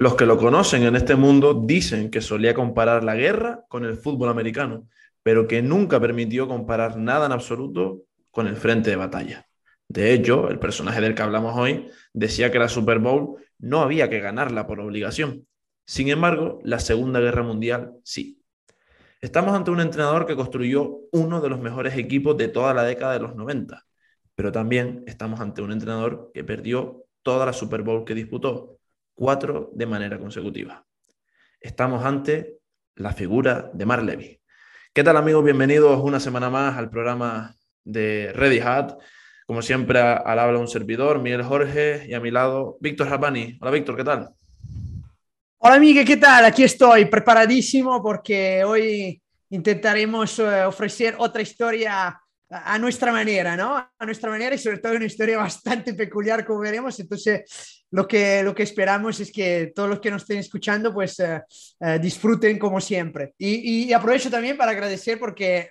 Los que lo conocen en este mundo dicen que solía comparar la guerra con el fútbol americano, pero que nunca permitió comparar nada en absoluto con el frente de batalla. De hecho, el personaje del que hablamos hoy decía que la Super Bowl no había que ganarla por obligación. Sin embargo, la Segunda Guerra Mundial sí. Estamos ante un entrenador que construyó uno de los mejores equipos de toda la década de los 90, pero también estamos ante un entrenador que perdió toda la Super Bowl que disputó, 4 de manera consecutiva. Estamos ante la figura de Mark Levy. ¿Qué tal, amigos? Bienvenidos una semana más al programa de Ready Hat. Como siempre, al habla un servidor, Miguel Jorge, y a mi lado, Víctor Rapani. Hola, Víctor, ¿qué tal? Hola amiga, ¿qué tal? Aquí estoy preparadísimo porque hoy intentaremos ofrecer otra historia a nuestra manera, ¿no? A nuestra manera y sobre todo una historia bastante peculiar, como veremos. Entonces, lo que esperamos es que todos los que nos estén escuchando pues disfruten como siempre. Y aprovecho también para agradecer porque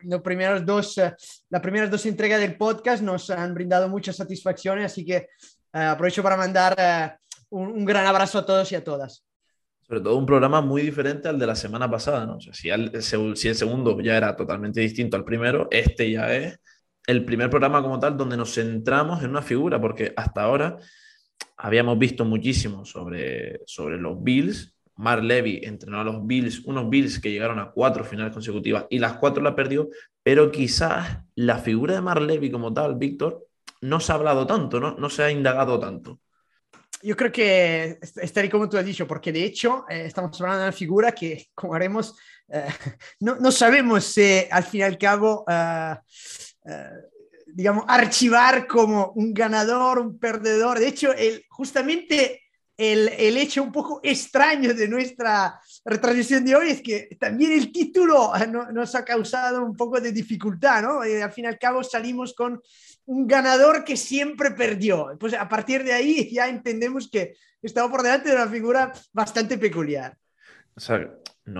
las primeras dos entregas del podcast nos han brindado muchas satisfacciones, así que aprovecho para mandar un gran abrazo a todos y a todas. Sobre todo un programa muy diferente al de la semana pasada, ¿no? O sea, si el segundo ya era totalmente distinto al primero, este ya es el primer programa como tal donde nos centramos en una figura, porque hasta ahora habíamos visto muchísimo sobre los Bills. Mark Levy entrenó a los Bills, unos Bills que llegaron a 4 finales consecutivas y las 4 las perdió, pero quizás la figura de Mark Levy como tal, Víctor, no se ha hablado tanto, ¿no? No se ha indagado tanto. Yo creo que estaré como tú has dicho, porque de hecho estamos hablando de una figura que, como haremos, eh, no sabemos si al fin y al cabo, eh, digamos, archivar como un ganador, un perdedor. De hecho, justamente el hecho un poco extraño de nuestra retransmisión de hoy es que también el título nos ha causado un poco de dificultad, ¿no? Al fin y al cabo salimos con un ganador que siempre perdió. Pues a partir de ahí ya entendemos que estaba por delante de una figura bastante peculiar. O sea,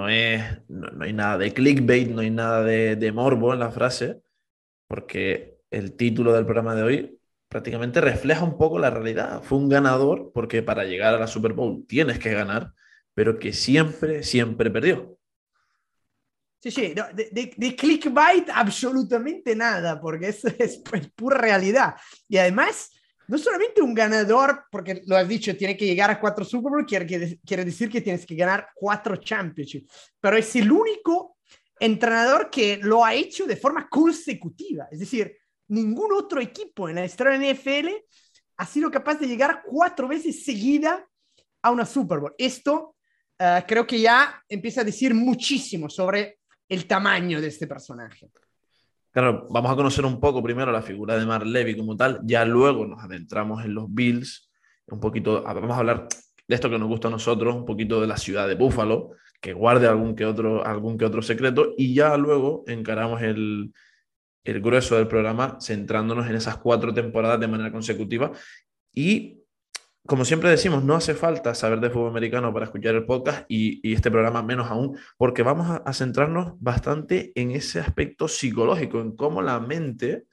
no hay nada de clickbait, no hay nada de morbo en la frase, porque el título del programa de hoy prácticamente refleja un poco la realidad. Fue un ganador porque para llegar a la Super Bowl tienes que ganar, pero que siempre, siempre perdió. Sí, sí, no, de clickbait absolutamente nada, porque eso es pura realidad. Y además, no solamente un ganador, porque lo has dicho, tiene que llegar a 4 Super Bowl, quiere decir que tienes que ganar 4 Championships, pero es el único entrenador que lo ha hecho de forma consecutiva. Es decir, ningún otro equipo en la historia de la NFL ha sido capaz de llegar 4 veces seguida a una Super Bowl. Esto creo que ya empieza a decir muchísimo sobre el tamaño de este personaje. Claro, vamos a conocer un poco primero la figura de Mark Levy como tal, ya luego nos adentramos en los Bills, un poquito, vamos a hablar de esto que nos gusta a nosotros, un poquito de la ciudad de Buffalo, que guarde algún que otro secreto, y ya luego encaramos el grueso del programa centrándonos en esas 4 temporadas de manera consecutiva. Y como siempre decimos, no hace falta saber de fútbol americano para escuchar el podcast y este programa menos aún, porque vamos a centrarnos bastante en ese aspecto psicológico, en cómo la mente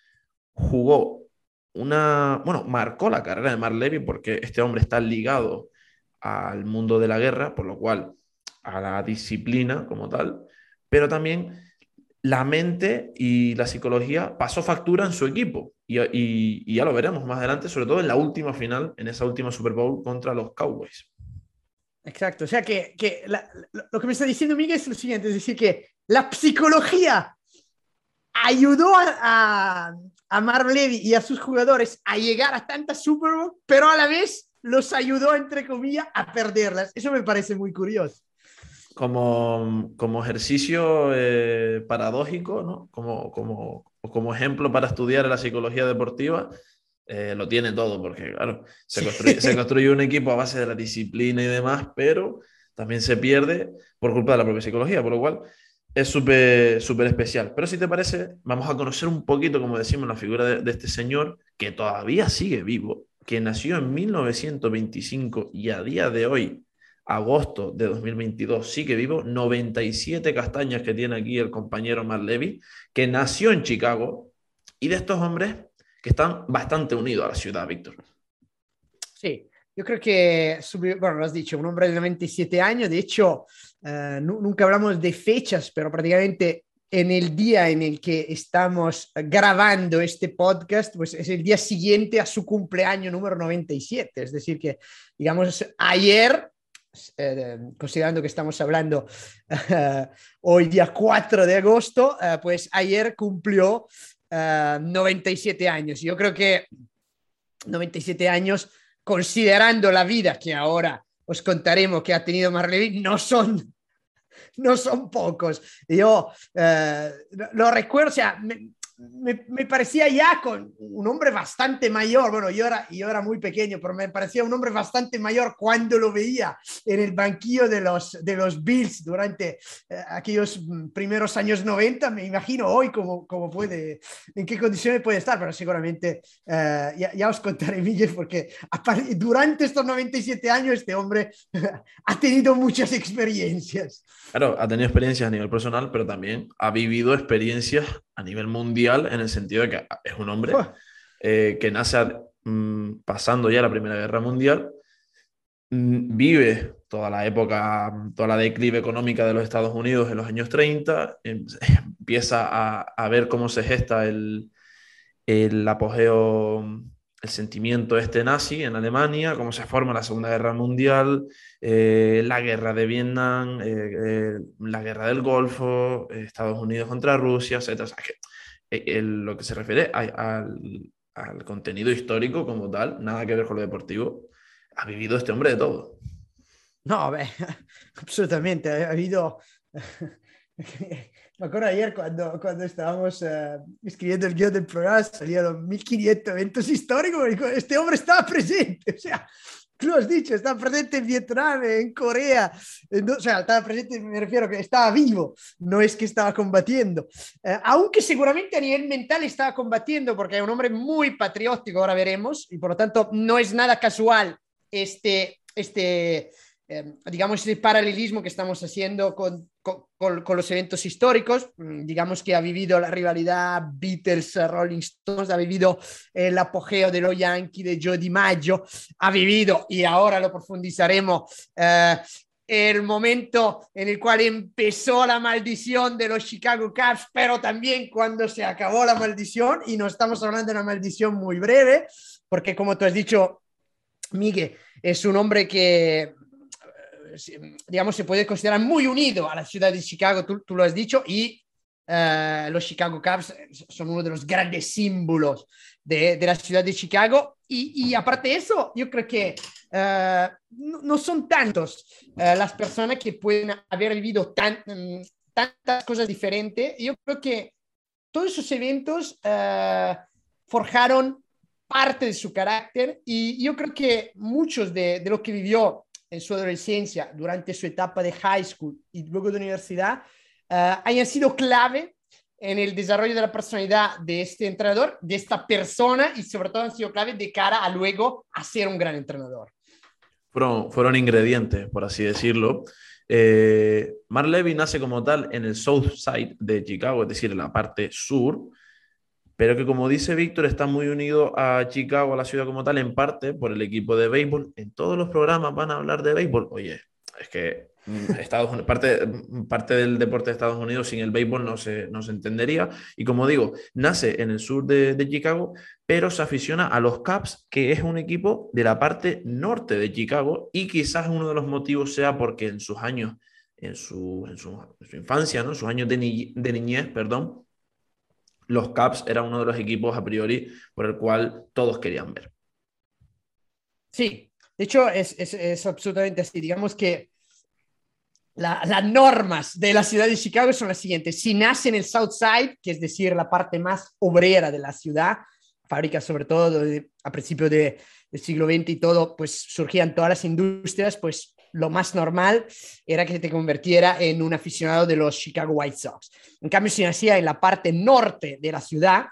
jugó bueno, marcó la carrera de Mark Levy, porque este hombre está ligado al mundo de la guerra, por lo cual a la disciplina como tal, pero también la mente y la psicología pasó factura en su equipo. Y ya lo veremos más adelante, sobre todo en la última final, en esa última Super Bowl contra los Cowboys. Exacto. O sea lo que me está diciendo Miguel es lo siguiente, es decir, que la psicología ayudó a Marv Levy y a sus jugadores a llegar a tantas Super Bowl, pero a la vez los ayudó, entre comillas, a perderlas. Eso me parece muy curioso. Como ejercicio paradójico, ¿no? Como ejemplo para estudiar la psicología deportiva, lo tiene todo, porque claro, Sí. se construye un equipo a base de la disciplina y demás, pero también se pierde por culpa de la propia psicología, por lo cual es súper súper especial. Pero si te parece, vamos a conocer un poquito, como decimos, la figura de este señor que todavía sigue vivo, que nació en 1925 y a día de hoy, agosto de 2022, sigue vivo, 97 castañas que tiene aquí el compañero Mark Levy, que nació en Chicago, y de estos hombres que están bastante unidos a la ciudad, Víctor. Sí. Yo creo que, bueno, lo has dicho, un hombre de 97 años, de hecho, nunca hablamos de fechas, pero prácticamente en el día en el que estamos grabando este podcast, pues es el día siguiente a su cumpleaños número 97. Es decir, que, digamos, ayer, considerando que estamos hablando hoy día 4 de agosto, pues ayer cumplió 97 años. Yo creo que 97 años, considerando la vida que ahora os contaremos que ha tenido Marley, no son pocos. Yo lo recuerdo, o sea, me parecía ya con un hombre bastante mayor. Bueno, yo era muy pequeño, pero me parecía un hombre bastante mayor cuando lo veía en el banquillo de los Bills durante aquellos primeros años 90. Me imagino hoy cómo puede, en qué condiciones puede estar, pero seguramente ya os contaré, Miguel, porque durante estos 97 años este hombre ha tenido muchas experiencias. Claro, ha tenido experiencias a nivel personal, pero también ha vivido experiencias a nivel mundial en el sentido de que es un hombre que nace pasando ya la Primera Guerra Mundial, vive toda la época, toda la declive económica de los Estados Unidos en los años 30, empieza a ver cómo se gesta el apogeo, el sentimiento este nazi en Alemania, cómo se forma la Segunda Guerra Mundial, la guerra de Vietnam, la guerra del Golfo, Estados Unidos contra Rusia, etc. O sea, que, lo que se refiere al contenido histórico como tal, nada que ver con lo deportivo, ha vivido este hombre de todo. No, beh, absolutamente. Ha habido. Me acuerdo ayer cuando estábamos escribiendo el guión del programa, salieron 1500 eventos históricos. Y este hombre estaba presente. O sea, tú lo has dicho, estaba presente en Vietnam, en Corea. O sea, estaba presente, me refiero a que estaba vivo, no es que estaba combatiendo. Aunque seguramente a nivel mental estaba combatiendo, porque es un hombre muy patriótico, ahora veremos, y por lo tanto no es nada casual digamos, el paralelismo que estamos haciendo con los eventos históricos. Digamos que ha vivido la rivalidad Beatles-Rolling Stones, ha vivido el apogeo de los Yankees de Joe DiMaggio, ha vivido, y ahora lo profundizaremos, el momento en el cual empezó la maldición de los Chicago Cubs, pero también cuando se acabó la maldición, y no estamos hablando de una maldición muy breve, porque como tú has dicho, Miguel, es un hombre que, digamos, se puede considerar muy unido a la ciudad de Chicago, tú lo has dicho, y los Chicago Cubs son uno de los grandes símbolos de la ciudad de Chicago. Y aparte de eso, yo creo que no son tantos las personas que pueden haber vivido tantas cosas diferentes. Yo creo que todos esos eventos forjaron parte de su carácter, y yo creo que muchos de lo que vivió en su adolescencia, durante su etapa de high school y luego de universidad, hayan sido clave en el desarrollo de la personalidad de este entrenador, de esta persona, y sobre todo han sido clave de cara a luego a ser un gran entrenador. Fueron ingredientes, por así decirlo. Mark Levy nace como tal en el South Side de Chicago, es decir, en la parte sur, pero que, como dice Víctor, está muy unido a Chicago, a la ciudad como tal, en parte por el equipo de béisbol. En todos los programas van a hablar de béisbol. Oye, es que parte del deporte de Estados Unidos sin el béisbol no se entendería. Y como digo, nace en el sur de Chicago, pero se aficiona a los Cubs, que es un equipo de la parte norte de Chicago, y quizás uno de los motivos sea porque en sus años, en su infancia, ¿no? En sus años de niñez, perdón, los Cubs eran uno de los equipos a priori por el cual todos querían ver. Sí, de hecho es absolutamente así. Digamos que las normas de la ciudad de Chicago son las siguientes. Si nace en el South Side, que es decir, la parte más obrera de la ciudad, fábricas sobre todo a principios del siglo XX y todo, pues surgían todas las industrias, pues lo más normal era que te convirtiera en un aficionado de los Chicago White Sox. En cambio, si nacía en la parte norte de la ciudad,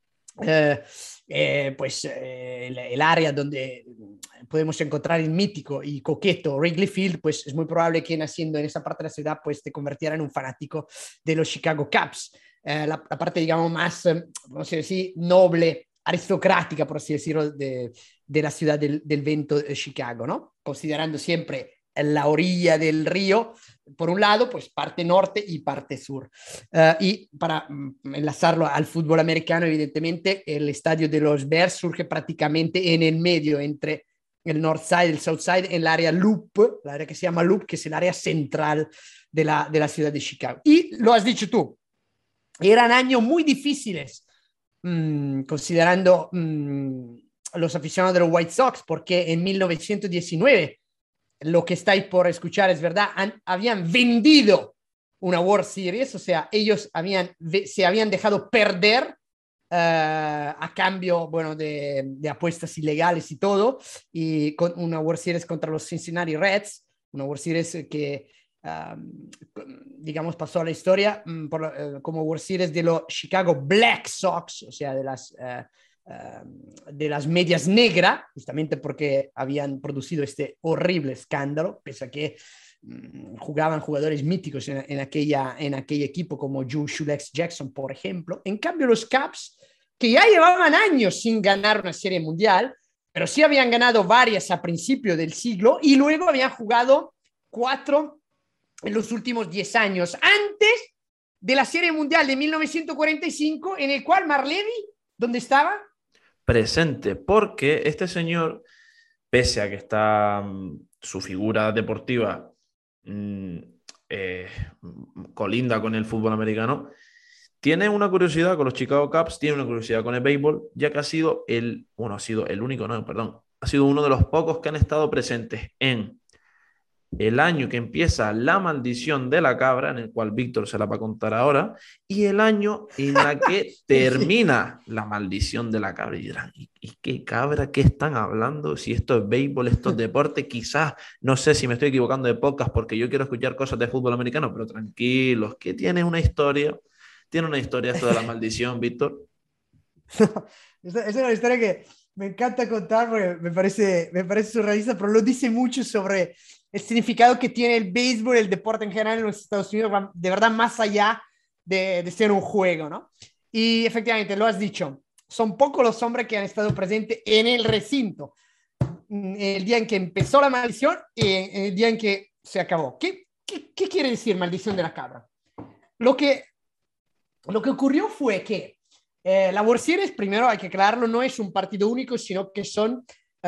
el área donde podemos encontrar el mítico y coqueto Wrigley Field, pues es muy probable que naciendo en esa parte de la ciudad, pues te convirtiera en un fanático de los Chicago Cubs. La parte, digamos, más, vamos a decir, noble, aristocrática, por así decirlo, de de la ciudad del Vento de Chicago, ¿no? Considerando siempre la orilla del río, por un lado, pues parte norte y parte sur. Y para enlazarlo al fútbol americano, evidentemente, el estadio de los Bears surge prácticamente en el medio entre el North Side y el South Side, en el área Loop, el área que se llama Loop, que es el área central de la ciudad de Chicago. Y lo has dicho tú, eran años muy difíciles, considerando los aficionados de los White Sox, porque en 1919, lo que estáis por escuchar es verdad, habían vendido una World Series, o sea, ellos se habían dejado perder a cambio, bueno, de apuestas ilegales y todo, y con una World Series contra los Cincinnati Reds, una World Series que, digamos, pasó a la historia como World Series de los Chicago Black Sox, o sea, de las medias negras, justamente porque habían producido este horrible escándalo, pese a que jugaban jugadores míticos en aquel equipo como Joe Shulex Jackson, por ejemplo. En cambio, los Cubs, que ya llevaban años sin ganar una serie mundial, pero sí habían ganado varias a principio del siglo y luego habían jugado 4 en los últimos 10 años, antes de la serie mundial de 1945, en el cual Marlevy, ¿dónde estaba? Presente, porque este señor, pese a que está su figura deportiva colinda con el fútbol americano, tiene una curiosidad con los Chicago Cubs, tiene una curiosidad con el béisbol, ya que ha sido ha sido el único, no, perdón, ha sido uno de los pocos que han estado presentes en el año que empieza la maldición de la cabra, en el cual Víctor se la va a contar ahora, y el año en la que termina la maldición de la cabra. Y dirán, ¿y qué cabra? ¿Qué están hablando? Si esto es béisbol, esto es deporte, quizás, no sé si me estoy equivocando de podcast porque yo quiero escuchar cosas de fútbol americano, pero tranquilos, que tiene una historia esto de la maldición, Víctor. Es una historia que me encanta contar porque me parece surrealista, pero lo dice mucho sobre el significado que tiene el béisbol, el deporte en general en los Estados Unidos, de verdad más allá de ser un juego, ¿no? Y efectivamente, lo has dicho, son pocos los hombres que han estado presentes en el recinto, el día en que empezó la maldición y el día en que se acabó. ¿Qué quiere decir maldición de la cabra? Lo que ocurrió fue que la World Series, primero hay que aclararlo, no es un partido único, sino que son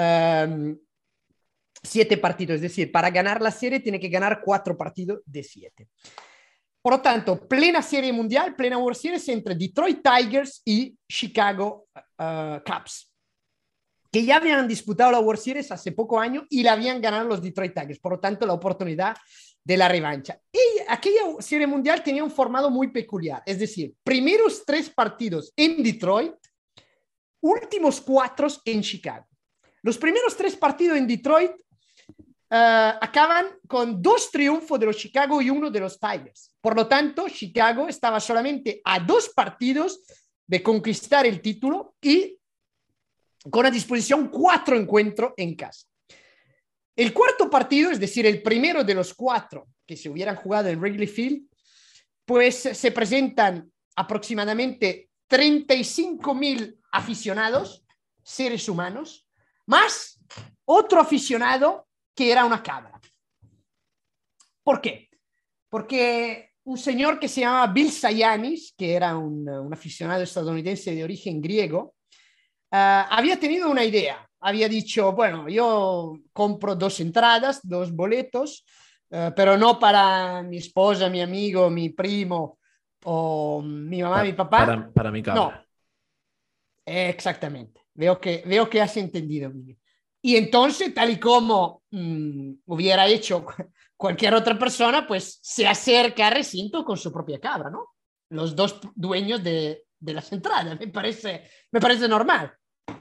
7 partidos. Es decir, para ganar la serie tiene que ganar 4 partidos de 7. Por lo tanto, plena serie mundial, plena World Series entre Detroit Tigers y Chicago Cubs, que ya habían disputado la World Series hace poco años y la habían ganado los Detroit Tigers. Por lo tanto, la oportunidad de la revancha. Y aquella serie mundial tenía un formato muy peculiar, es decir, primeros 3 partidos en Detroit, últimos 4 en Chicago. Los primeros 3 partidos en Detroit acaban con 2 triunfos de los Chicago y 1 de los Tigers. Por lo tanto, Chicago estaba solamente a 2 partidos de conquistar el título y con a disposición 4 encuentros en casa. El cuarto partido, es decir, el primero de los 4 que se hubieran jugado en Wrigley Field, pues se presentan aproximadamente 35,000 aficionados, seres humanos, más otro aficionado que era una cabra. ¿Por qué? Porque un señor que se llamaba Bill Sayanis, que era un aficionado estadounidense de origen griego, había tenido una idea. Había dicho, bueno, yo compro 2 entradas, 2 boletos, pero no para mi esposa, mi amigo, mi primo o mi mamá, mi papá. Para mi cabra. No, exactamente. Veo que has entendido. Y entonces, tal y como hubiera hecho cualquier otra persona, pues se acerca al recinto con su propia cabra, ¿no? Los 2 dueños de las entradas. Me parece normal.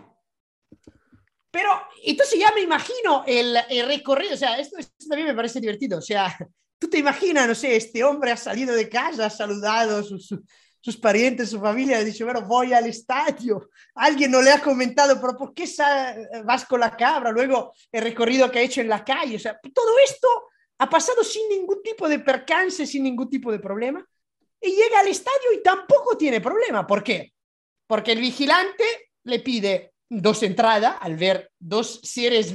Pero entonces ya me imagino el recorrido, o sea, esto también me parece divertido, o sea, tú te imaginas, no sé, este hombre ha salido de casa, ha saludado a sus parientes, su familia, ha dicho, bueno, voy al estadio, alguien no le ha comentado, pero ¿por qué vas con la cabra? Luego el recorrido que ha hecho en la calle, o sea, todo esto ha pasado sin ningún tipo de percance, sin ningún tipo de problema, y llega al estadio y tampoco tiene problema. ¿Por qué? Porque el vigilante le pide dos entradas, al ver dos seres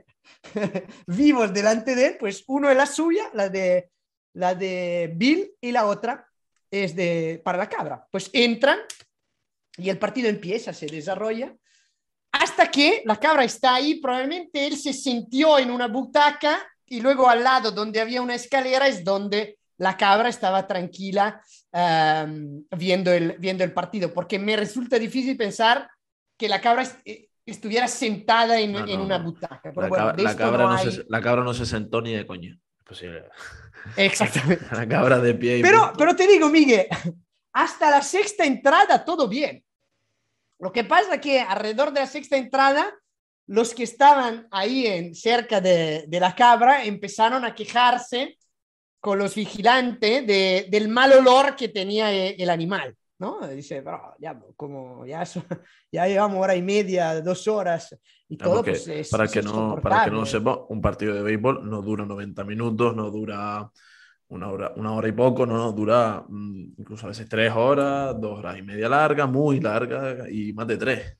vivos delante de él, pues uno es la suya, la de Bill, y la otra es para la cabra. Pues entran y el partido empieza, se desarrolla, hasta que la cabra está ahí. Probablemente él se sintió en una butaca y luego al lado donde había una escalera es donde la cabra estaba tranquila viendo el partido, porque me resulta difícil pensar que la cabra estuviera sentada en una butaca. Pero bueno, de esto no hay... La cabra no se sentó ni de coña. Es posible. Exactamente. La cabra de pie. Pero te digo, Miguel, hasta la sexta entrada todo bien. Lo que pasa es que alrededor de la sexta entrada, los que estaban ahí cerca de la cabra empezaron a quejarse con los vigilantes del mal olor que tenía el animal, ¿no? Dice, pero ya, como ya llevamos hora y media, 2 horas y todo, pues para que no sepa, un partido de béisbol no dura 90 minutos, no dura una hora y poco, no, dura incluso a veces 3 horas, 2 horas y media larga, muy larga y más de 3.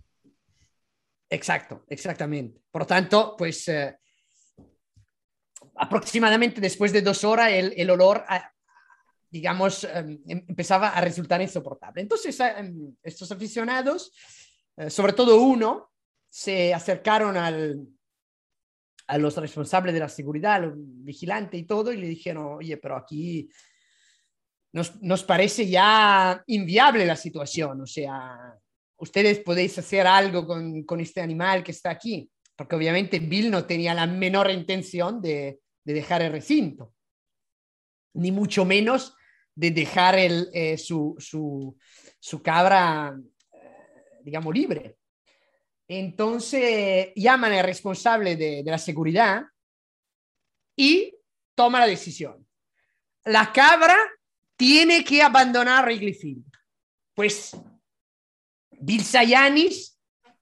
Exacto, exactamente. Por lo tanto, pues aproximadamente después de 2 horas el olor, digamos, empezaba a resultar insoportable. Entonces, estos aficionados, sobre todo uno, se acercaron a los responsables de la seguridad, los vigilantes y todo, y le dijeron, oye, pero aquí nos parece ya inviable la situación, o sea, ustedes podéis hacer algo con este animal que está aquí, porque obviamente Bill no tenía la menor intención de dejar el recinto, ni mucho menos de dejar su cabra, digamos, libre. Entonces llaman al responsable de la seguridad y toma la decisión. La cabra tiene que abandonar Wrigley Field. Pues Bill Sayanis,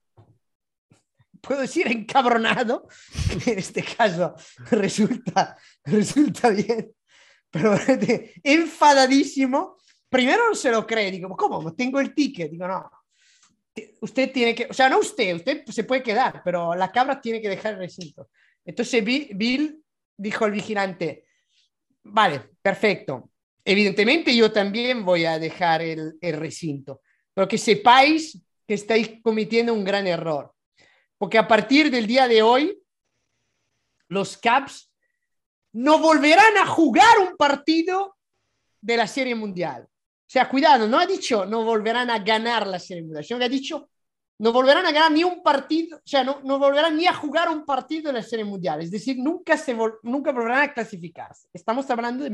puedo decir encabronado, en este caso resulta bien, pero enfadadísimo. Primero no se lo cree, digo, ¿cómo? Tengo el ticket. Digo, no, usted tiene que, o sea, no usted se puede quedar, pero la cabra tiene que dejar el recinto. Entonces Bill dijo al vigilante, vale, perfecto. Evidentemente yo también voy a dejar el recinto, pero que sepáis que estáis cometiendo un gran error, porque a partir del día de hoy los Cubs no volverán a jugar un partido de la Serie Mundial. O sea, cuidado, no ha dicho no volverán a ganar la Serie Mundial, sino que ha dicho no volverán a ganar ni un partido, o sea, no volverán ni a jugar un partido de la Serie Mundial. Es decir, nunca volverán a clasificarse. Estamos hablando de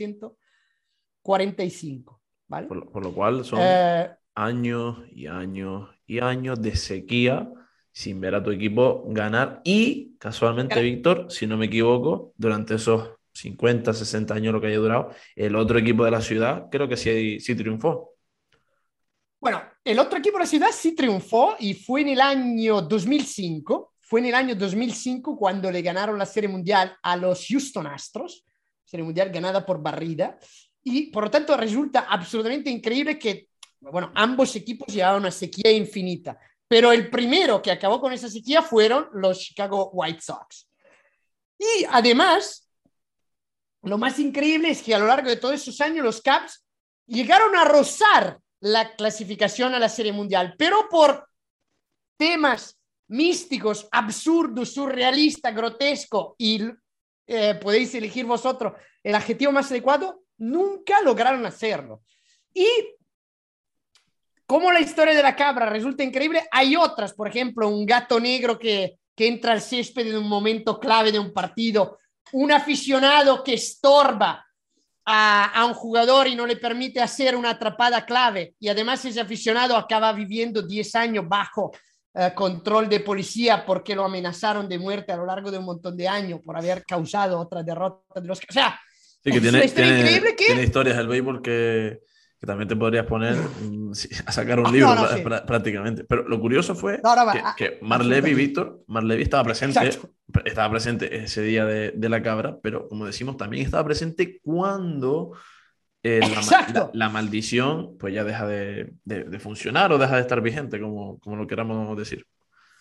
1945, ¿vale? Por lo cual son años y años y años de sequía sin ver a tu equipo ganar. Y casualmente, Víctor, si no me equivoco, durante esos 50, 60 años lo que haya durado, el otro equipo de la ciudad creo que sí triunfó. Bueno, el otro equipo de la ciudad sí triunfó y fue en el año 2005. Fue en el año 2005 cuando le ganaron la Serie Mundial a los Houston Astros, Serie Mundial ganada por barrida. Y por lo tanto resulta absolutamente increíble que, bueno, ambos equipos llevaban una sequía infinita. Pero el primero que acabó con esa sequía fueron los Chicago White Sox. Y además, lo más increíble es que a lo largo de todos esos años los Cubs llegaron a rozar la clasificación a la Serie Mundial, pero por temas místicos, absurdos, surrealistas, grotescos, y podéis elegir vosotros el adjetivo más adecuado, nunca lograron hacerlo. Y como la historia de la cabra resulta increíble, hay otras, por ejemplo, un gato negro que entra al césped en un momento clave de un partido, un aficionado que estorba a un jugador y no le permite hacer una atrapada clave, y además ese aficionado acaba viviendo 10 años bajo control de policía porque lo amenazaron de muerte a lo largo de un montón de años por haber causado otra derrota de los... O sea, sí, que es una historia increíble que... Tiene historias del béisbol que también te podrías poner a sacar un libro sí. prácticamente. Pero lo curioso fue que Mark Levy, Víctor, Mark Levy estaba presente ese día de la cabra, pero como decimos, también estaba presente cuando la maldición pues ya deja de funcionar o deja de estar vigente, como lo queramos decir.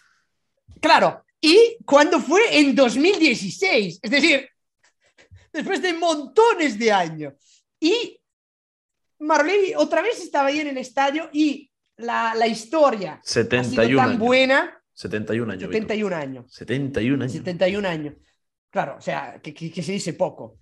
Claro, y cuando fue en 2016, es decir, después de montones de años. Y Marolevi otra vez estaba ahí en el estadio y la historia ha sido 71 tan años. buena. 71 años, Víctor. 71 años. 71 años. 71 años. Claro, o sea, que se dice poco.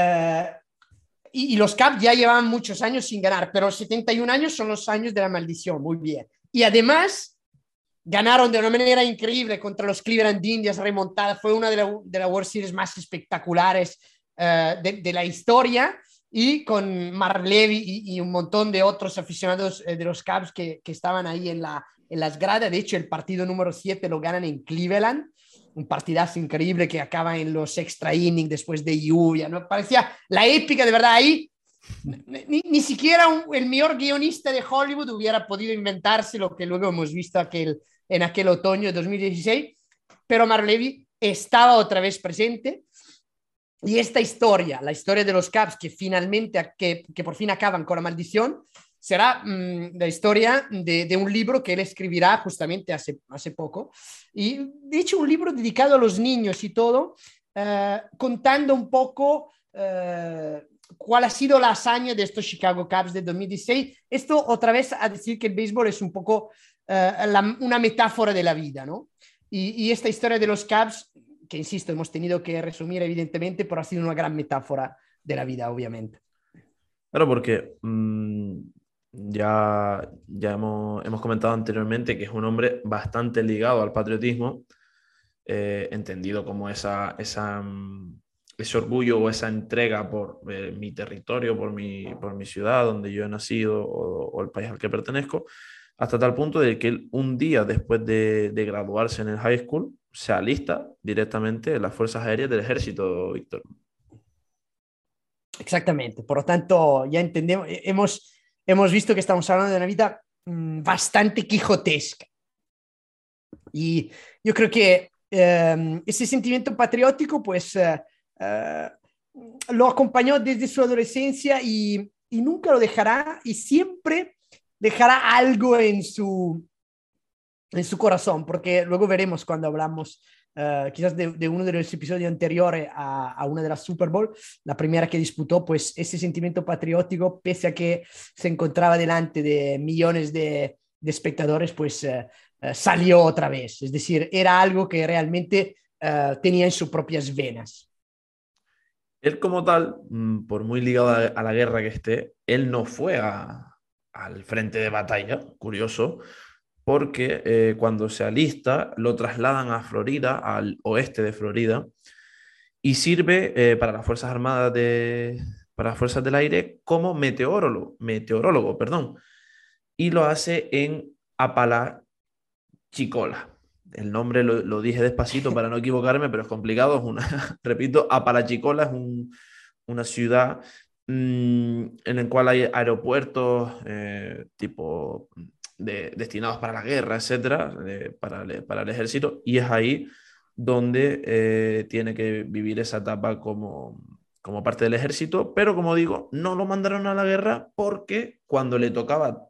Y los Cavs ya llevaban muchos años sin ganar, pero 71 años son los años de la maldición, muy bien. Y además ganaron de una manera increíble contra los Cleveland Indians, remontada, fue una de las World Series más espectaculares de la historia, y con Mark Levy y un montón de otros aficionados de los Cavs que estaban ahí en las gradas. De hecho, el partido número 7 lo ganan en Cleveland, un partidazo increíble que acaba en los extra innings después de lluvia, ¿no? Parecía la épica, de verdad, ahí. Ni siquiera el mejor guionista de Hollywood hubiera podido inventarse lo que luego hemos visto en aquel otoño de 2016, pero Mark Levy estaba otra vez presente. Y esta historia, la historia de los Cavs que finalmente, que por fin acaban con la maldición, será la historia de un libro que él escribirá justamente hace poco. Y de hecho un libro dedicado a los niños y todo, contando un poco cuál ha sido la hazaña de estos Chicago Cubs de 2016. Esto otra vez a decir que el béisbol es un poco una metáfora de la vida, ¿no? Y esta historia de los Cubs, que insisto, hemos tenido que resumir evidentemente, pero ha sido una gran metáfora de la vida, obviamente. Claro, porque ya hemos comentado anteriormente que es un hombre bastante ligado al patriotismo, entendido como ese orgullo o esa entrega por mi territorio, por mi ciudad donde yo he nacido o el país al que pertenezco, hasta tal punto de que él un día después de graduarse en el high school se alista directamente en las fuerzas aéreas del ejército, Víctor. Exactamente, por lo tanto ya entendemos, hemos visto que estamos hablando de una vida bastante quijotesca. Y yo creo que ese sentimiento patriótico pues lo acompañó desde su adolescencia y nunca lo dejará, y siempre dejará algo en su corazón, porque luego veremos cuando hablamos quizás de uno de los episodios anteriores a una de las Super Bowl, la primera que disputó, pues ese sentimiento patriótico, pese a que se encontraba delante de millones de espectadores, pues salió otra vez. Es decir, era algo que realmente tenía en sus propias venas. Él como tal, por muy ligado a la guerra que esté, él no fue al frente de batalla, curioso, porque cuando se alista lo trasladan a Florida, al oeste de Florida, y sirve para las Fuerzas Armadas para las Fuerzas del Aire como meteorólogo, perdón, y lo hace en Apalachicola. El nombre lo dije despacito para no equivocarme, pero es complicado. Repito, Apalachicola es una ciudad en la cual hay aeropuertos tipo destinados para la guerra, etcétera, para el ejército, y es ahí donde tiene que vivir esa etapa como parte del ejército, pero como digo, no lo mandaron a la guerra porque cuando le tocaba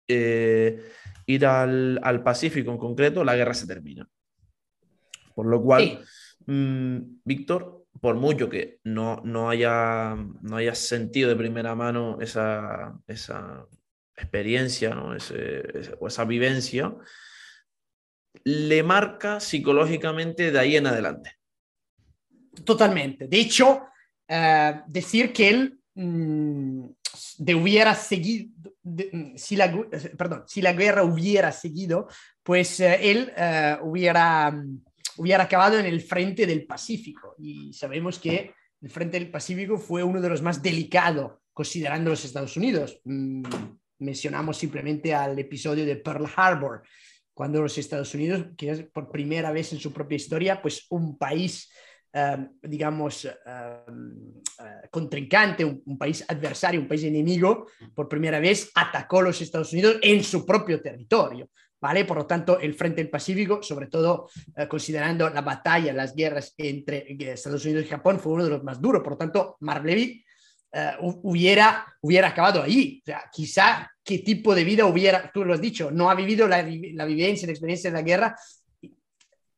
ir al Pacífico en concreto, la guerra se termina. Por lo cual, Víctor, por mucho que no haya sentido de primera mano esa experiencia, ¿no? o esa vivencia, le marca psicológicamente de ahí en adelante. Totalmente. De hecho, decir que él hubiera seguido, si la guerra hubiera seguido, pues él hubiera acabado en el frente del Pacífico. Y sabemos que el frente del Pacífico fue uno de los más delicados, considerando los Estados Unidos. Mencionamos simplemente al episodio de Pearl Harbor, cuando los Estados Unidos, que es por primera vez en su propia historia, pues un país digamos, contrincante, un país adversario, un país enemigo, por primera vez atacó a los Estados Unidos en su propio territorio, ¿vale? Por lo tanto, el Frente del Pacífico, sobre todo considerando la batalla, las guerras entre Estados Unidos y Japón, fue uno de los más duros. Por lo tanto, Mark Levy hubiera acabado ahí. O sea, quizá qué tipo de vida hubiera, tú lo has dicho, no ha vivido la vivencia, la experiencia de la guerra,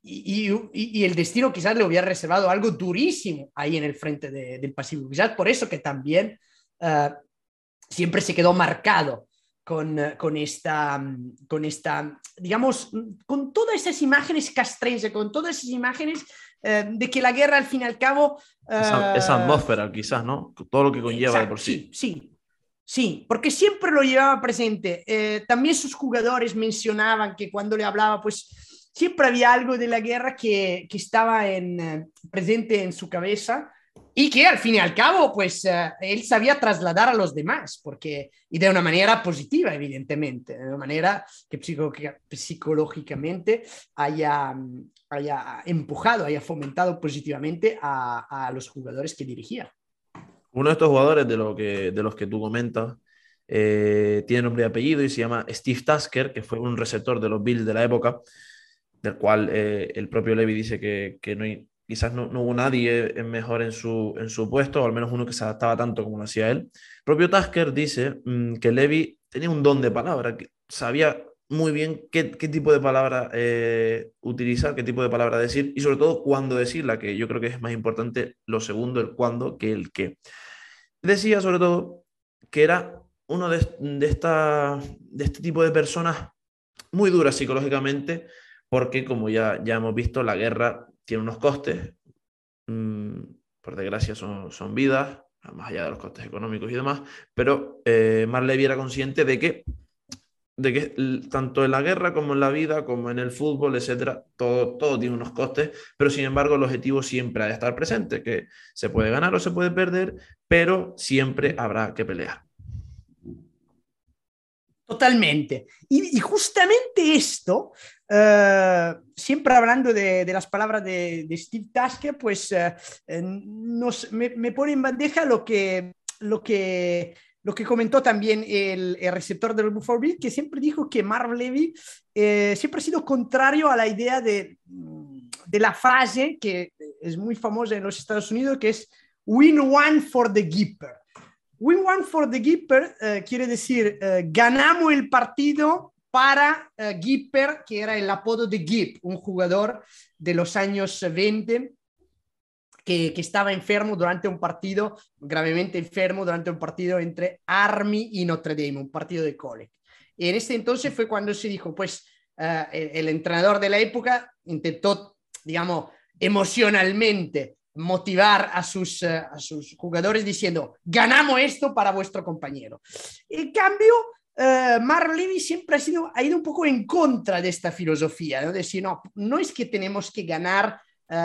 y el destino quizás le hubiera reservado algo durísimo ahí en el frente del Pacífico. Quizás por eso que también siempre se quedó marcado con esta, digamos, con todas esas imágenes castrenses, con todas esas imágenes de que la guerra al fin y al cabo... Esa atmósfera quizás, ¿no? Todo lo que conlleva de por sí. Sí, sí. Sí, porque siempre lo llevaba presente. También sus jugadores mencionaban que cuando le hablaba, pues siempre había algo de la guerra que estaba presente en su cabeza y que al fin y al cabo, pues él sabía trasladar a los demás, y de una manera positiva, evidentemente, de una manera que psicológicamente haya empujado, haya fomentado positivamente a los jugadores que dirigía. Uno de estos jugadores de los que tú comentas tiene nombre y apellido y se llama Steve Tasker, que fue un receptor de los Bills de la época, del cual el propio Levy dice que no quizás no hubo nadie mejor en su puesto, o al menos uno que se adaptaba tanto como lo hacía él. El propio Tasker dice que Levy tenía un don de palabra, que sabía muy bien qué tipo de palabra utilizar, qué tipo de palabra decir y sobre todo cuándo decirla, que yo creo que es más importante lo segundo, el cuándo, que el qué. Decía sobre todo que era uno de este tipo de personas muy duras psicológicamente, porque como ya hemos visto, la guerra tiene unos costes, por desgracia son vidas, más allá de los costes económicos y demás, pero Mark Levy era consciente de que tanto en la guerra como en la vida, como en el fútbol, etcétera, todo tiene unos costes, pero sin embargo el objetivo siempre ha de estar presente, que se puede ganar o se puede perder, pero siempre habrá que pelear. Totalmente. Y justamente esto, siempre hablando de las palabras de Steve Tasker, pues me pone en bandeja lo que comentó también el receptor del Buffalo Bills, que siempre dijo que Marv Levy siempre ha sido contrario a la idea de la frase que es muy famosa en los Estados Unidos, que es "win one for the keeper". Win one for the Gipper quiere decir ganamos el partido para Gipper, que era el apodo de Gip, un jugador de los años 20 que estaba enfermo durante un partido, gravemente enfermo durante un partido entre Army y Notre Dame, un partido de college. Y en este entonces fue cuando se dijo, pues el entrenador de la época intentó, digamos, emocionalmente motivar a sus jugadores diciendo, ganamos esto para vuestro compañero. En cambio, Marv Levy siempre ha ido un poco en contra de esta filosofía, ¿no? Decir, no es que tenemos que ganar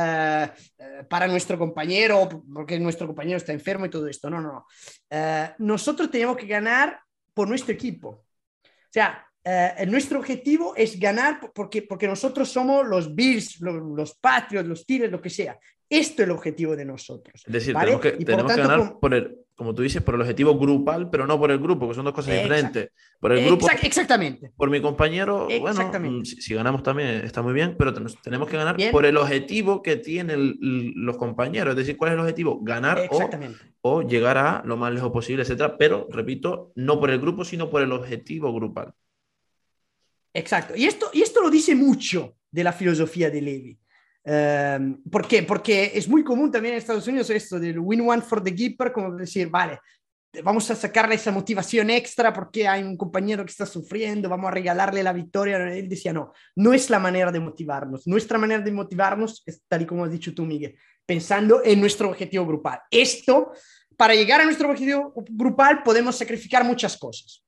para nuestro compañero, porque nuestro compañero está enfermo y todo esto, no. Nosotros tenemos que ganar por nuestro equipo. O sea, nuestro objetivo es ganar porque nosotros somos los Bills, los Patriots, los Steelers, lo que sea. Esto es el objetivo de nosotros. Es decir, ¿vale? tenemos que ganar como tú dices, por el objetivo grupal, pero no por el grupo, que son dos cosas diferentes. Por el grupo, exactamente. Por mi compañero, bueno, si ganamos también está muy bien, pero tenemos que ganar por el objetivo que tienen los compañeros. Es decir, ¿cuál es el objetivo? Ganar o llegar a lo más lejos posible, etcétera. Pero, repito, no por el grupo, sino por el objetivo grupal. Exacto. Y esto lo dice mucho de la filosofía de Levy. ¿Por qué? Porque es muy común también en Estados Unidos esto del win one for the keeper, como decir, vale, vamos a sacarle esa motivación extra porque hay un compañero que está sufriendo, vamos a regalarle la victoria. Él decía, no es la manera de motivarnos. Nuestra manera de motivarnos es tal y como has dicho tú, Miguel, pensando en nuestro objetivo grupal. Para llegar a nuestro objetivo grupal podemos sacrificar muchas cosas.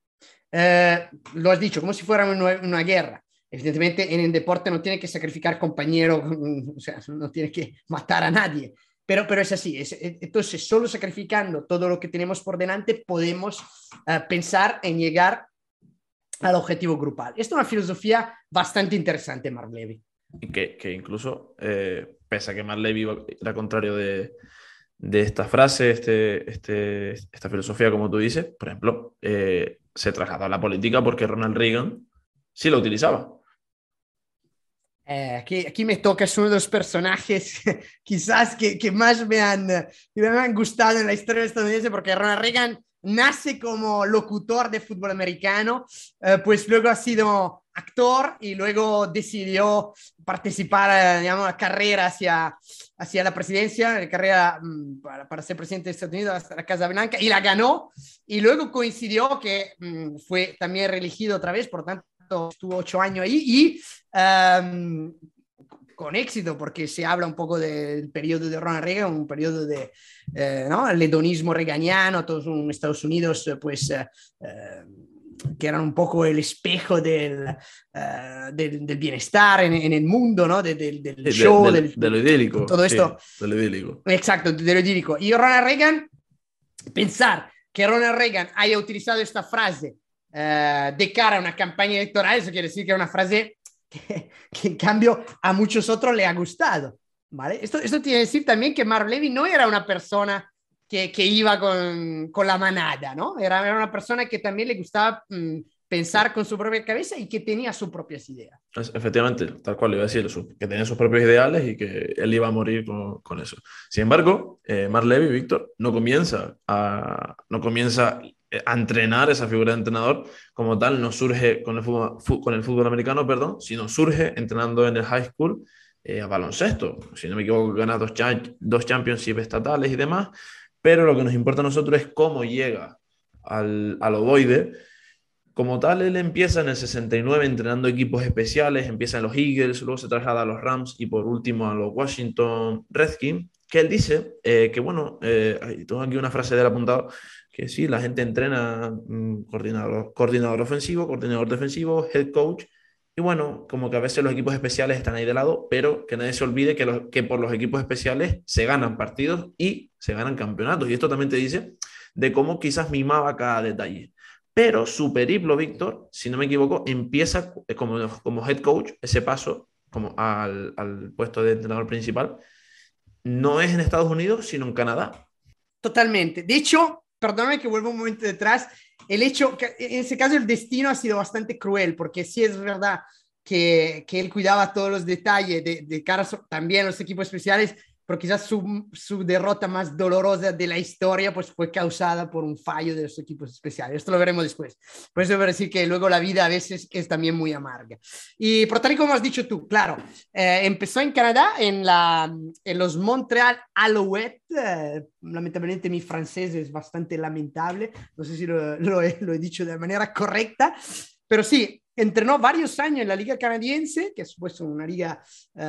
Lo has dicho, como si fuera una guerra. Evidentemente en el deporte no tiene que sacrificar compañero, o sea, no tiene que matar a nadie, pero es así. Entonces, solo sacrificando todo lo que tenemos por delante podemos pensar en llegar al objetivo grupal. Esta es una filosofía bastante interesante, Marv Levy. Y que incluso, pese a que Marv Levy era contrario de esta frase, esta filosofía, como tú dices, por ejemplo, se trasladó a la política porque Ronald Reagan sí lo utilizaba. Aquí me toca, es uno de los personajes quizás que más me han gustado en la historia estadounidense, porque Ronald Reagan nace como locutor de fútbol americano, pues luego ha sido actor y luego decidió participar, digamos, a la carrera hacia la presidencia, la carrera para ser presidente de Estados Unidos hasta la Casa Blanca, y la ganó, y luego coincidió que fue también reelegido otra vez, por tanto estuvo 8 años ahí y con éxito, porque se habla un poco del periodo de Ronald Reagan, un periodo de ¿no? el hedonismo reaganiano, todos en Estados Unidos, pues que eran un poco el espejo del bienestar en el mundo, ¿no? Del show, de lo idílico. todo esto. Sí, de lo idílico. Exacto, de lo idílico. Y Ronald Reagan, pensar que Ronald Reagan haya utilizado esta frase de cara a una campaña electoral, eso quiere decir que es una frase que en cambio a muchos otros le ha gustado, ¿vale? Esto tiene que decir también que Marv Levy no era una persona que iba con la manada, ¿no? Era una persona que también le gustaba pensar con su propia cabeza y que tenía sus propias ideas. Efectivamente, tal cual iba a decir, que tenía sus propios ideales y que él iba a morir con eso. Sin embargo, Marv Levy, Víctor, no comienza a entrenar esa figura de entrenador como tal, no surge con el fútbol americano, perdón, sino surge entrenando en el high school a baloncesto. Si no me equivoco, gana dos championships estatales y demás, pero lo que nos importa a nosotros es cómo llega al ovoide. Como tal, él empieza en el 69 entrenando equipos especiales, empieza en los Eagles, luego se traslada a los Rams y por último a los Washington Redskins, que él dice que, bueno, tengo aquí una frase de él apuntado, que sí, la gente entrena coordinador ofensivo, coordinador defensivo, head coach, y bueno, como que a veces los equipos especiales están ahí de lado, pero que nadie se olvide que por los equipos especiales se ganan partidos y se ganan campeonatos. Y esto también te dice de cómo quizás mimaba cada detalle. Pero su periplo, Víctor, si no me equivoco, empieza como head coach, ese paso como al puesto de entrenador principal, no es en Estados Unidos, sino en Canadá. Totalmente. De hecho, perdóname que vuelva un momento detrás, el hecho, que en ese caso el destino ha sido bastante cruel, porque sí es verdad que él cuidaba todos los detalles de cara también a los equipos especiales, pero quizás su derrota más dolorosa de la historia pues fue causada por un fallo de los equipos especiales. Esto lo veremos después. Por eso voy a decir que luego la vida a veces es también muy amarga. Y por tal y como has dicho tú, claro, empezó en Canadá, en los Montreal Alouettes. Lamentablemente mi francés es bastante lamentable. No sé si lo he dicho de manera correcta, pero sí, entrenó varios años en la liga canadiense, que es pues una liga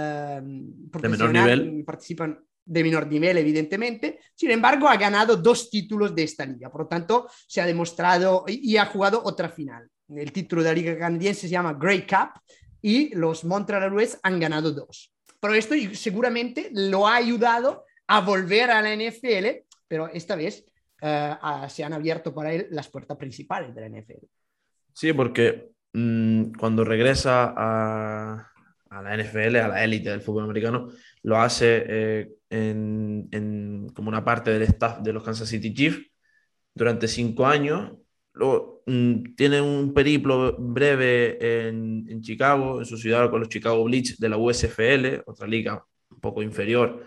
De menor nivel. participan de menor nivel, evidentemente. Sin embargo, ha ganado 2 títulos de esta liga. Por lo tanto, se ha demostrado y ha jugado otra final. El título de la liga canadiense se llama Grey Cup y los Montreal Alouettes han ganado 2. Pero esto seguramente lo ha ayudado a volver a la NFL, pero esta vez se han abierto para él las puertas principales de la NFL. Sí, porque cuando regresa a la NFL, a la élite del fútbol americano, lo hace como una parte del staff de los Kansas City Chiefs durante 5 años. Luego tiene un periplo breve en Chicago, en su ciudad, con los Chicago Blitz de la USFL, otra liga un poco inferior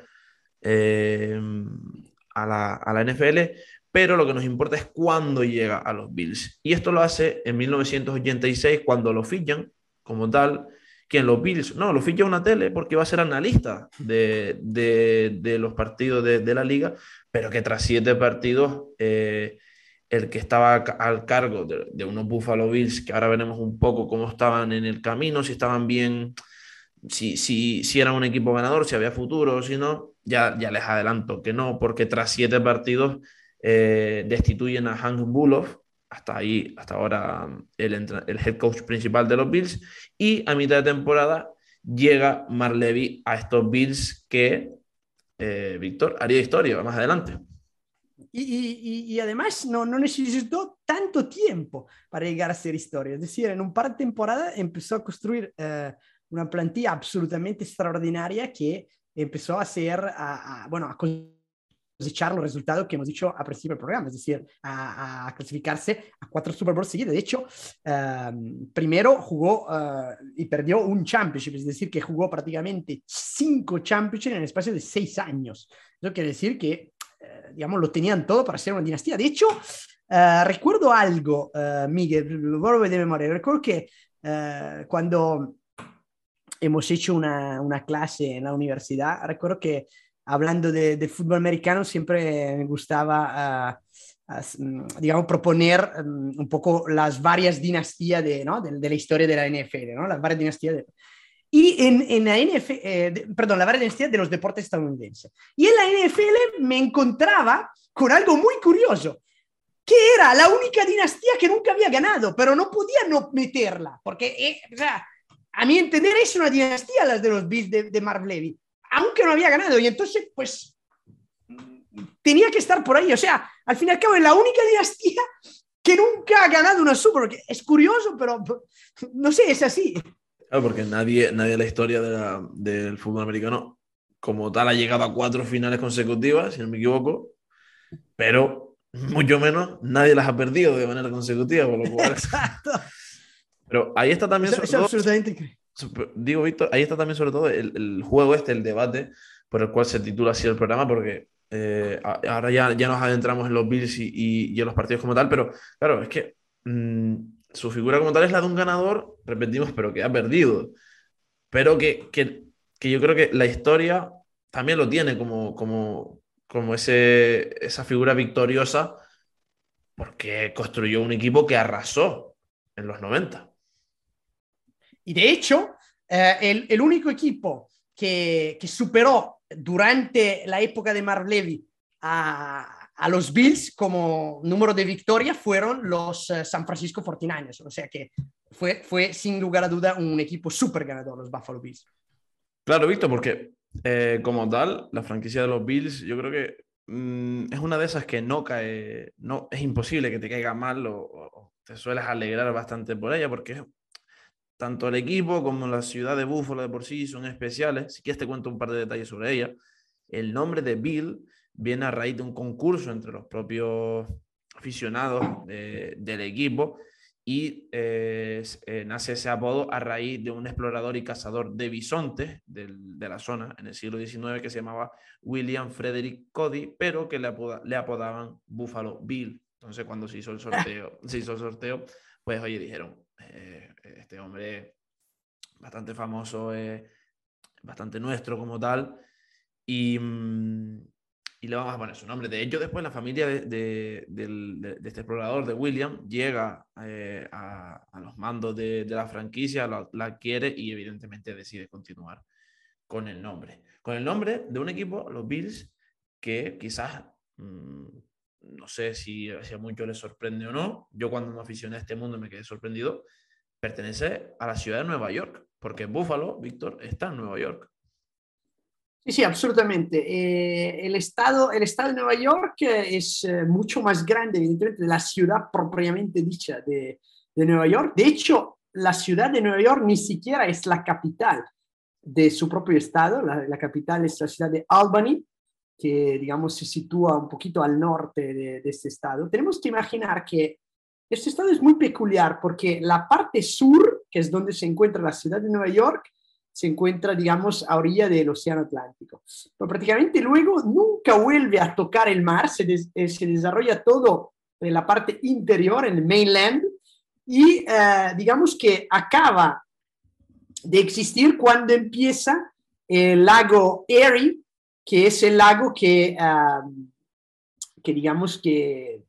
a la NFL, pero lo que nos importa es cuándo llega a los Bills. Y esto lo hace en 1986, cuando lo fichan como tal, que en los Bills, no, lo ficha una tele porque va a ser analista de los partidos de la liga, pero que tras 7 partidos, el que estaba al cargo de unos Buffalo Bills, que ahora veremos un poco cómo estaban en el camino, si estaban bien, si eran un equipo ganador, si había futuro, si no, ya les adelanto que no, porque tras 7 partidos destituyen a Hank Bullock, hasta ahora el head coach principal de los Bills, y a mitad de temporada llega Marv Levy a estos Bills que, Víctor, haría historia más adelante. Y además no necesitó tanto tiempo para llegar a hacer historia. Es decir, en un par de temporadas empezó a construir una plantilla absolutamente extraordinaria que empezó a hacer, a cosechar los resultados que hemos dicho al principio del programa, es decir, a clasificarse a 4 Super Bowls seguidos. De hecho, primero jugó y perdió un championship, es decir, que jugó prácticamente 5 championships en el espacio de 6 años. Eso quiere decir que digamos, lo tenían todo para ser una dinastía. De hecho, recuerdo algo, Miguel, lo vuelvo de memoria. Recuerdo que cuando hemos hecho una clase en la universidad, recuerdo que hablando de fútbol americano siempre me gustaba, digamos, proponer un poco las varias dinastías ¿no? de la historia de la NFL, ¿no? Las varias dinastías y en la NFL, perdón, la varias dinastías de los deportes estadounidenses. Y en la NFL me encontraba con algo muy curioso, que era la única dinastía que nunca había ganado, pero no podía no meterla, porque, o sea, a mi entender es una dinastía las de los Bills de Marv Levy, aunque no había ganado, y entonces, pues, tenía que estar por ahí, o sea, al fin y al cabo es la única dinastía que nunca ha ganado una Super Bowl. Es curioso, pero no sé, es así. Claro, porque nadie en la historia del fútbol americano como tal ha llegado a 4 finales consecutivas, si no me equivoco, pero mucho menos nadie las ha perdido de manera consecutiva, por lo cual... Exacto. Pero ahí está también sobre Es todo, absolutamente increíble. digo Víctor, ahí está también sobre todo el juego este, el debate por el cual se titula así el programa, porque ahora ya nos adentramos en los Bills y en los partidos como tal, pero claro, es que su figura como tal es la de un ganador, repetimos, pero que ha perdido, pero que yo creo que la historia también lo tiene como esa figura victoriosa, porque construyó un equipo que arrasó en los 90. Y de hecho, el único equipo que superó durante la época de Marv Levy a los Bills como número de victorias fueron los San Francisco 49ers. O sea que fue sin lugar a duda un equipo súper ganador, los Buffalo Bills. Claro, Víctor, porque como tal, la franquicia de los Bills, yo creo que es una de esas que no cae, no, es imposible que te caiga mal o te sueles alegrar bastante por ella, porque tanto el equipo como la ciudad de Buffalo de por sí son especiales. Si quieres te cuento un par de detalles sobre ella. El nombre de Bill viene a raíz de un concurso entre los propios aficionados del equipo y nace ese apodo a raíz de un explorador y cazador de bisontes de la zona en el siglo XIX que se llamaba William Frederick Cody, pero que le apodaban Buffalo Bill. Entonces cuando se hizo el sorteo, pues oye, dijeron, este hombre bastante famoso, bastante nuestro como tal, y le vamos a poner su nombre. De hecho, después la familia de este explorador, de William, llega a los mandos de la franquicia, la adquiere y evidentemente decide continuar con el nombre. Con el nombre de un equipo, los Bills, que quizás, no sé si a muchos les sorprende o no, yo cuando me aficioné a este mundo me quedé sorprendido, pertenece a la ciudad de Nueva York, porque Buffalo, Víctor, está en Nueva York. Sí, sí, absolutamente. El estado de Nueva York es mucho más grande, evidentemente, de la ciudad propiamente dicha de Nueva York. De hecho, la ciudad de Nueva York ni siquiera es la capital de su propio estado. La capital es la ciudad de Albany, que, digamos, se sitúa un poquito al norte de este estado. Tenemos que imaginar que este estado es muy peculiar porque la parte sur, que es donde se encuentra la ciudad de Nueva York, se encuentra, digamos, a orilla del Océano Atlántico. Pero prácticamente luego nunca vuelve a tocar el mar, se desarrolla todo en la parte interior, en el mainland, y digamos que acaba de existir cuando empieza el lago Erie, que es el lago que digamos que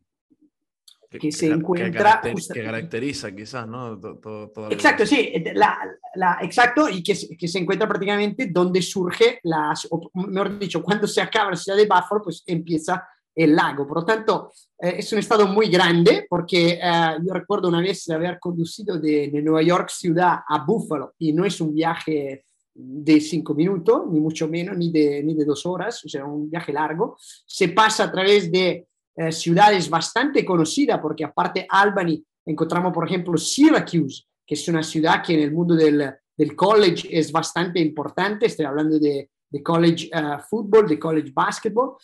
se encuentra... Que caracteriza quizás, ¿no? Exacto, sí, exacto, y que se encuentra prácticamente donde surge, o mejor dicho, cuando se acaba la ciudad de Buffalo, pues empieza el lago. Por lo tanto, es un estado muy grande, porque yo recuerdo una vez haber conducido de Nueva York ciudad a Buffalo, y no es un viaje de 5 minutos, ni mucho menos, ni de 2 horas, o sea, un viaje largo. Se pasa a través de ciudades bastante conocidas, porque aparte Albany encontramos, por ejemplo, Syracuse, que es una ciudad que en el mundo del college es bastante importante. Estoy hablando de college football, de college basketball.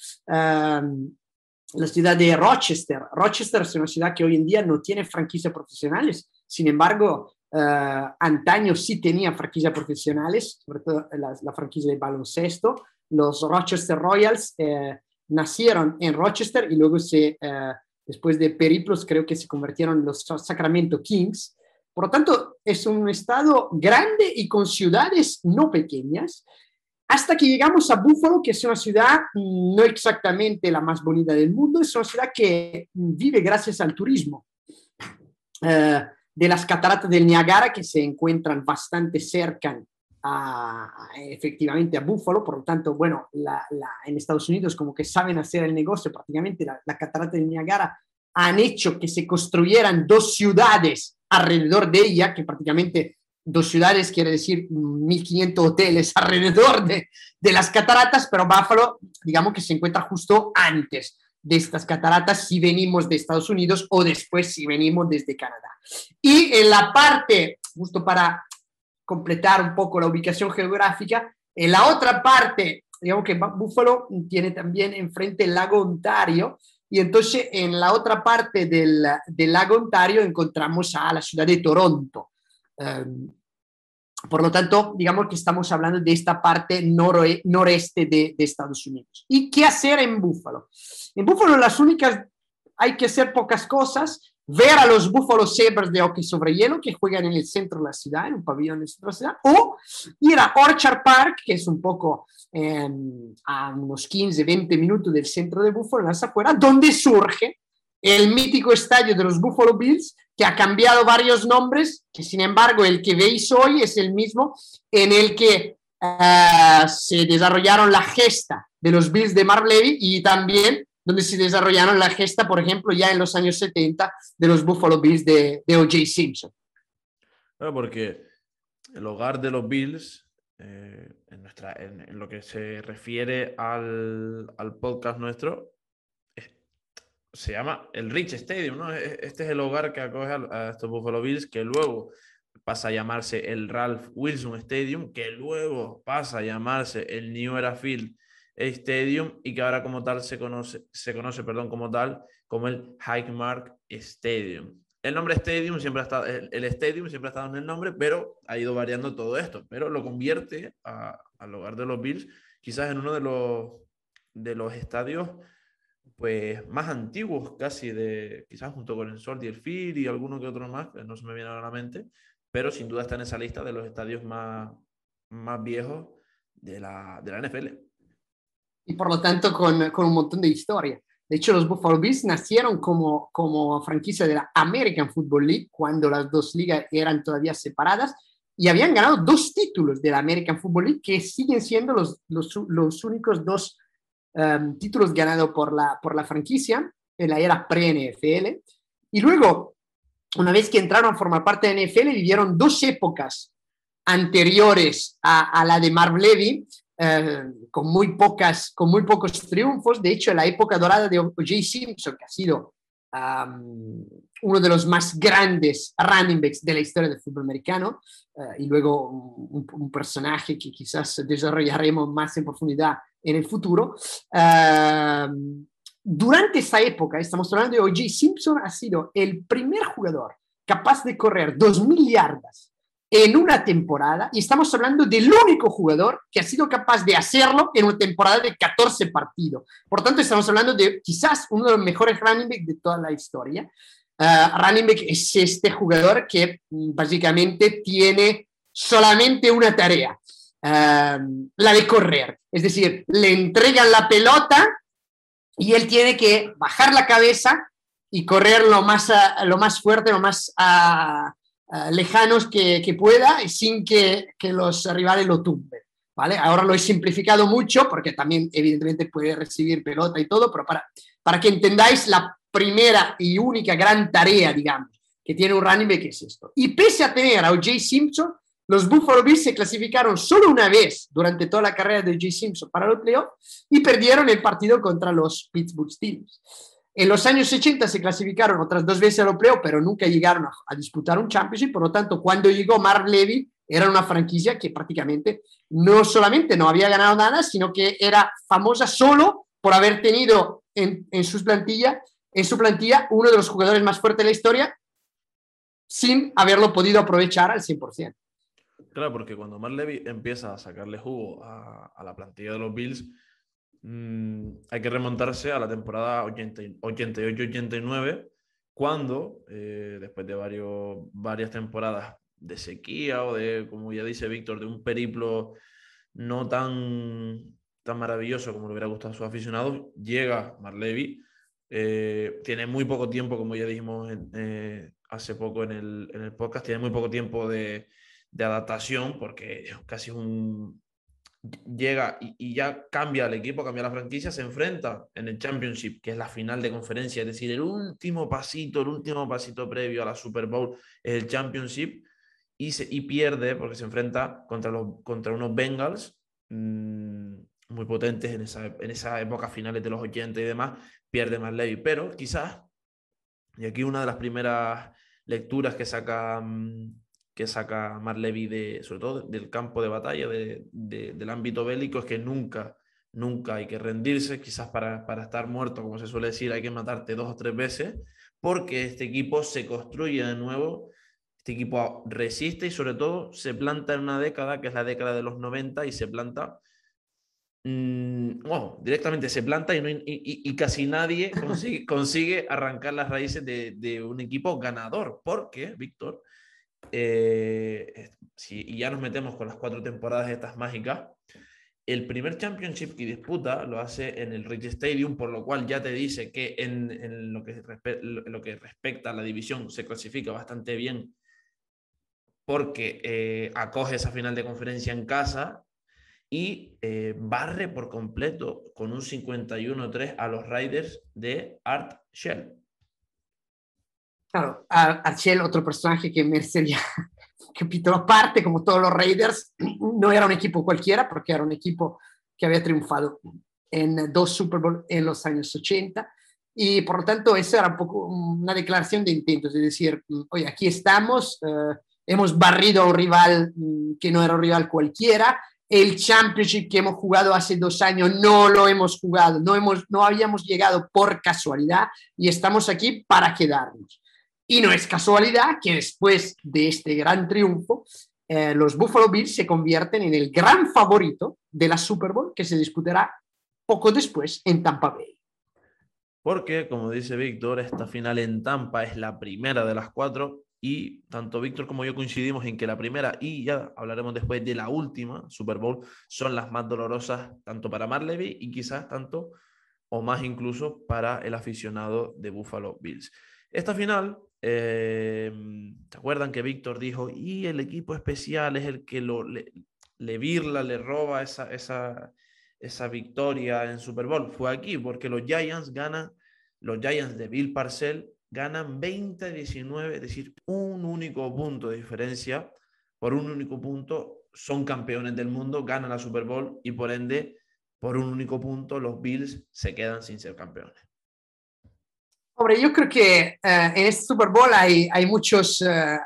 La ciudad de Rochester. Rochester es una ciudad que hoy en día no tiene franquicias profesionales. Sin embargo, antaño sí tenía franquicias profesionales, sobre todo la franquicia de baloncesto. Los Rochester Royals nacieron en Rochester y luego después de periplos, creo que se convirtieron en los Sacramento Kings. Por lo tanto, es un estado grande y con ciudades no pequeñas, hasta que llegamos a Buffalo, que es una ciudad no exactamente la más bonita del mundo, es una ciudad que vive gracias al turismo. De las cataratas del Niágara, que se encuentran bastante cerca efectivamente a Buffalo, por lo tanto, bueno, en Estados Unidos como que saben hacer el negocio, prácticamente la catarata del Niágara han hecho que se construyeran dos ciudades alrededor de ella, que prácticamente dos ciudades quiere decir 1.500 hoteles alrededor de las cataratas, pero Buffalo, digamos que se encuentra justo antes de estas cataratas si venimos de Estados Unidos o después si venimos desde Canadá. Y en la parte, justo para completar un poco la ubicación geográfica, en la otra parte, digamos que Buffalo tiene también enfrente el lago Ontario, y entonces en la otra parte del lago Ontario encontramos a la ciudad de Toronto. Por lo tanto, digamos que estamos hablando de esta parte noreste de Estados Unidos. ¿Y qué hacer en Buffalo? En Buffalo hay que hacer pocas cosas. Ver a los Buffalo Sabres de hockey sobre hielo que juegan en el centro de la ciudad, en un pabellón en el centro de la ciudad, o ir a Orchard Park, que es un poco a unos 15, 20 minutos del centro de Buffalo, en las afueras, donde surge el mítico estadio de los Buffalo Bills, que ha cambiado varios nombres, que sin embargo el que veis hoy es el mismo en el que se desarrollaron la gesta de los Bills de Marv Levy y también donde se desarrollaron la gesta, por ejemplo, ya en los años 70 de los Buffalo Bills de O.J. Simpson. Bueno, porque el hogar de los Bills, en lo que se refiere al podcast nuestro, se llama el Rich Stadium, ¿no? Este es el hogar que acoge a estos Buffalo Bills, que luego pasa a llamarse el Ralph Wilson Stadium, que luego pasa a llamarse el New Era Field Stadium y que ahora como tal se conoce como tal como el Highmark Stadium. El nombre Stadium siempre ha estado, el Stadium siempre ha estado en el nombre, pero ha ido variando todo esto, pero lo convierte al hogar de los Bills quizás en uno de los estadios pues más antiguos casi quizás junto con el Soldier Field y alguno que otro más, que no se me viene a la mente, pero sin duda está en esa lista de los estadios más viejos de la NFL. Y por lo tanto con un montón de historia. De hecho, los Buffalo Bills nacieron como franquicia de la American Football League cuando las dos ligas eran todavía separadas y habían ganado 2 títulos de la American Football League que siguen siendo los únicos 2 títulos ganados por la franquicia en la era pre-NFL. Y luego, una vez que entraron a formar parte de NFL, vivieron 2 épocas anteriores a la de Marv Levy, con muy pocos triunfos. De hecho, en la época dorada de O.J. Simpson, que ha sido uno de los más grandes running backs de la historia del fútbol americano, y luego un personaje que quizás desarrollaremos más en profundidad en el futuro. Durante esa época, estamos hablando de O.J. Simpson, ha sido el primer jugador capaz de correr 2.000 yardas en una temporada, y estamos hablando del único jugador que ha sido capaz de hacerlo en una temporada de 14 partidos. Por tanto, estamos hablando de quizás uno de los mejores running back de toda la historia. Running back es este jugador que básicamente tiene solamente una tarea, la de correr. Es decir, le entregan la pelota y él tiene que bajar la cabeza y correr lo más fuerte, lo más lejanos que pueda, sin que los rivales lo tumben, ¿vale? Ahora lo he simplificado mucho porque también evidentemente puede recibir pelota y todo, pero para que entendáis la primera y única gran tarea, digamos, que tiene un running back es esto. Y pese a tener a O.J. Simpson, los Buffalo Bills se clasificaron solo una vez durante toda la carrera de O.J. Simpson para los playoffs y perdieron el partido contra los Pittsburgh Steelers. En los años 80 se clasificaron otras 2 veces a los playoffs, pero nunca llegaron a disputar un championship. Por lo tanto, cuando llegó Marv Levy, era una franquicia que prácticamente no solamente no había ganado nada, sino que era famosa solo por haber tenido en su plantilla uno de los jugadores más fuertes de la historia sin haberlo podido aprovechar al 100%. Claro, porque cuando Marv Levy empieza a sacarle jugo a la plantilla de los Bills, hay que remontarse a la temporada 88-89, cuando, después de varias temporadas de sequía o de, como ya dice Víctor, de un periplo no tan maravilloso como le hubiera gustado a sus aficionados, llega Marlevy. Tiene muy poco tiempo, como ya dijimos hace poco en el podcast, tiene muy poco tiempo de adaptación porque casi llega y ya cambia el equipo, cambia la franquicia, se enfrenta en el Championship, que es la final de conferencia, es decir, el último pasito previo a la Super Bowl es el Championship, y pierde porque se enfrenta contra unos Bengals muy potentes en esa época, finales de los 80 y demás. Pierde Marley, pero quizás, y aquí una de las primeras lecturas que saca Marley, sobre todo del campo de batalla, del ámbito bélico, es que nunca hay que rendirse. Quizás para estar muerto, como se suele decir, hay que matarte 2 o 3 veces, porque este equipo se construye de nuevo, este equipo resiste y sobre todo se planta en una década, que es la década de los 90, y se planta, bueno, directamente se planta y casi nadie consigue arrancar las raíces de un equipo ganador, porque, Víctor, y ya nos metemos con las 4 temporadas estas mágicas, el primer Championship que disputa lo hace en el Rich Stadium, por lo cual ya te dice que en lo que respecta a la división se clasifica bastante bien, porque acoge esa final de conferencia en casa y barre por completo con un 51-3 a los Raiders de Art Shell. Claro, Archel, otro personaje que merecería capítulo aparte, como todos los Raiders, no era un equipo cualquiera, porque era un equipo que había triunfado en 2 Super Bowl en los años 80, y por lo tanto esa era un poco una declaración de intentos, es decir, oye, aquí estamos, hemos barrido a un rival que no era un rival cualquiera, el Championship que hemos jugado hace 2 años no lo hemos jugado, no habíamos llegado por casualidad y estamos aquí para quedarnos. Y no es casualidad que después de este gran triunfo, los Buffalo Bills se convierten en el gran favorito de la Super Bowl que se disputará poco después en Tampa Bay. Porque, como dice Víctor, esta final en Tampa es la primera de las 4, y tanto Víctor como yo coincidimos en que la primera, y ya hablaremos después de la última Super Bowl, son las más dolorosas tanto para Marley y quizás tanto o más incluso para el aficionado de Buffalo Bills. Esta final, ¿te acuerdan que Víctor dijo, y el equipo especial es el que le roba esa victoria en Super Bowl? Fue aquí, porque los Giants de Bill Parcells ganan 20-19, es decir, un único punto de diferencia. Por un único punto son campeones del mundo, ganan la Super Bowl y por ende, por un único punto, los Bills se quedan sin ser campeones. Hombre, yo creo que en este Super Bowl hay muchos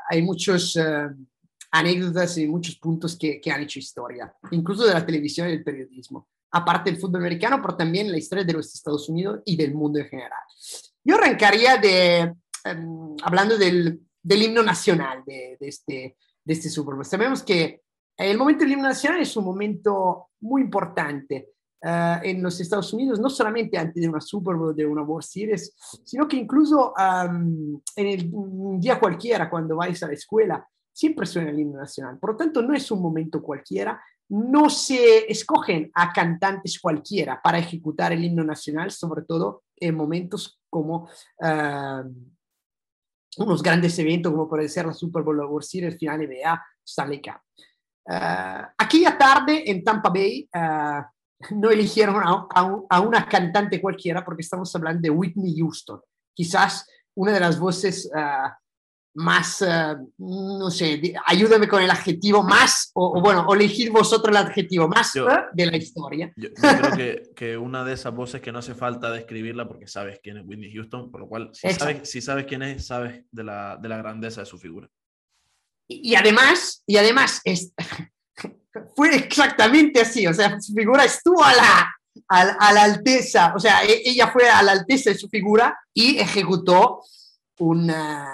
anécdotas y muchos puntos que han hecho historia, incluso de la televisión y del periodismo, aparte del fútbol americano, pero también la historia de los Estados Unidos y del mundo en general. Yo arrancaría hablando del himno nacional de este Super Bowl. Sabemos que el momento del himno nacional es un momento muy importante en los Estados Unidos, no solamente antes de una Super Bowl, de una World Series, sino que incluso un día cualquiera, cuando vais a la escuela, siempre suena el himno nacional. Por lo tanto, no es un momento cualquiera, no se escogen a cantantes cualquiera para ejecutar el himno nacional, sobre todo en momentos como unos grandes eventos, como puede ser la Super Bowl, la World Series, final NBA, Stanley Cup. Aquella tarde en Tampa Bay, no eligieron a una cantante cualquiera, porque estamos hablando de Whitney Houston, quizás una de las voces más, no sé, ayúdame con el adjetivo más, o elegid vosotros el adjetivo más de la historia. Yo creo que una de esas voces que no hace falta describirla porque sabes quién es Whitney Houston, por lo cual si sabes quién es, sabes de la grandeza de su figura. Y además fue exactamente así, o sea, su figura estuvo a la alteza, o sea, ella fue a la alteza de su figura y ejecutó un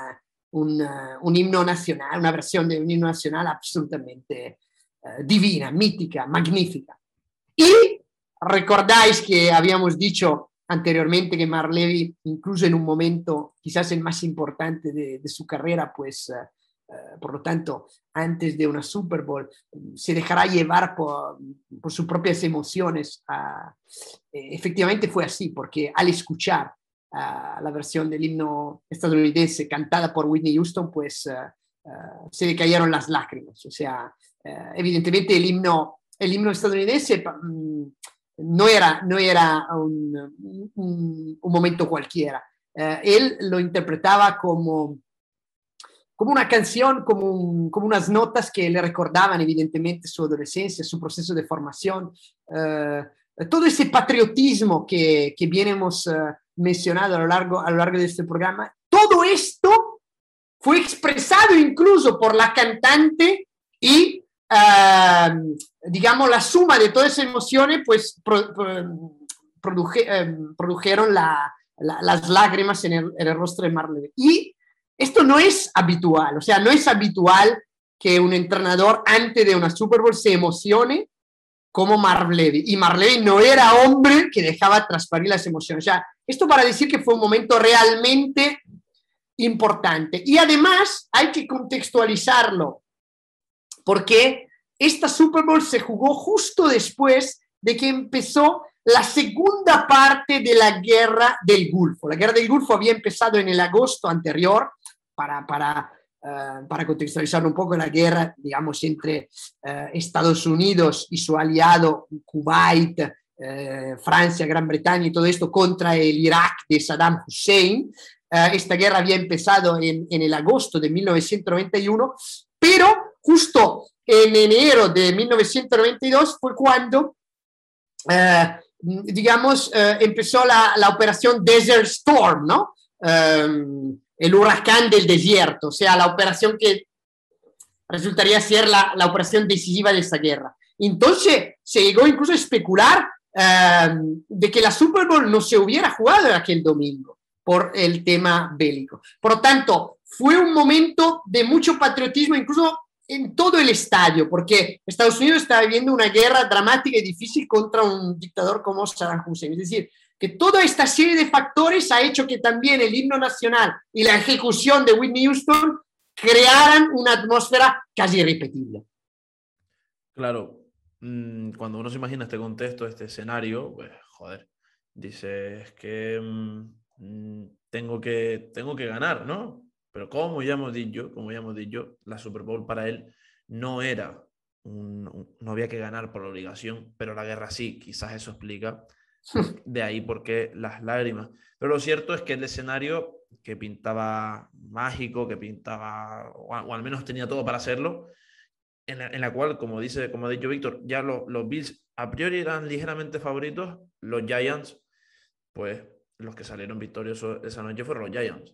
himno nacional, una versión de un himno nacional absolutamente divina, mítica, magnífica. Y recordáis que habíamos dicho anteriormente que Mark Levy, incluso en un momento quizás el más importante de su carrera, pues por lo tanto, antes de una Super Bowl, se dejará llevar por sus propias emociones. Efectivamente fue así, porque al escuchar la versión del himno estadounidense cantada por Whitney Houston, pues se le cayeron las lágrimas. O sea, evidentemente el himno estadounidense no era un momento cualquiera. Él lo interpretaba como una canción, como unas notas que le recordaban evidentemente su adolescencia, su proceso de formación, todo ese patriotismo que bien hemos mencionado a lo largo de este programa. Todo esto fue expresado incluso por la cantante y, digamos, la suma de todas esas emociones, pues produjeron las lágrimas en el rostro de Mark Levy. Y esto no es habitual, o sea, no es habitual que un entrenador antes de una Super Bowl se emocione como Mark Levy. Y Mark Levy no era hombre que dejaba transparir las emociones. O sea, esto para decir que fue un momento realmente importante. Y además hay que contextualizarlo, porque esta Super Bowl se jugó justo después de que empezó la segunda parte de la Guerra del Golfo. La Guerra del Golfo había empezado en el agosto anterior, para contextualizar un poco la guerra, digamos, entre Estados Unidos y su aliado Kuwait, Francia, Gran Bretaña y todo esto contra el Irak de Saddam Hussein. Esta guerra había empezado en el agosto de 1991, pero justo en enero de 1992 fue cuando empezó la operación Desert Storm, ¿no? El huracán del desierto, o sea, la operación que resultaría ser la operación decisiva de esta guerra. Entonces se llegó incluso a especular de que la Super Bowl no se hubiera jugado aquel domingo por el tema bélico. Por lo tanto, fue un momento de mucho patriotismo, incluso en todo el estadio, porque Estados Unidos estaba viviendo una guerra dramática y difícil contra un dictador como Saddam Hussein. Es decir, que toda esta serie de factores ha hecho que también el himno nacional y la ejecución de Whitney Houston crearan una atmósfera casi irrepetible. Claro, cuando uno se imagina este contexto, este escenario, pues joder, dices que tengo que ganar, ¿no? Pero como ya hemos dicho, la Super Bowl para él no era no había que ganar por obligación, pero la guerra sí, quizás eso explica de ahí por qué las lágrimas. Pero lo cierto es que el escenario que pintaba mágico, que pintaba, o al menos tenía todo para hacerlo, en la cual, como ha dicho Víctor, ya los Bills a priori eran ligeramente favoritos, los Giants, pues los que salieron victoriosos esa noche fueron los Giants.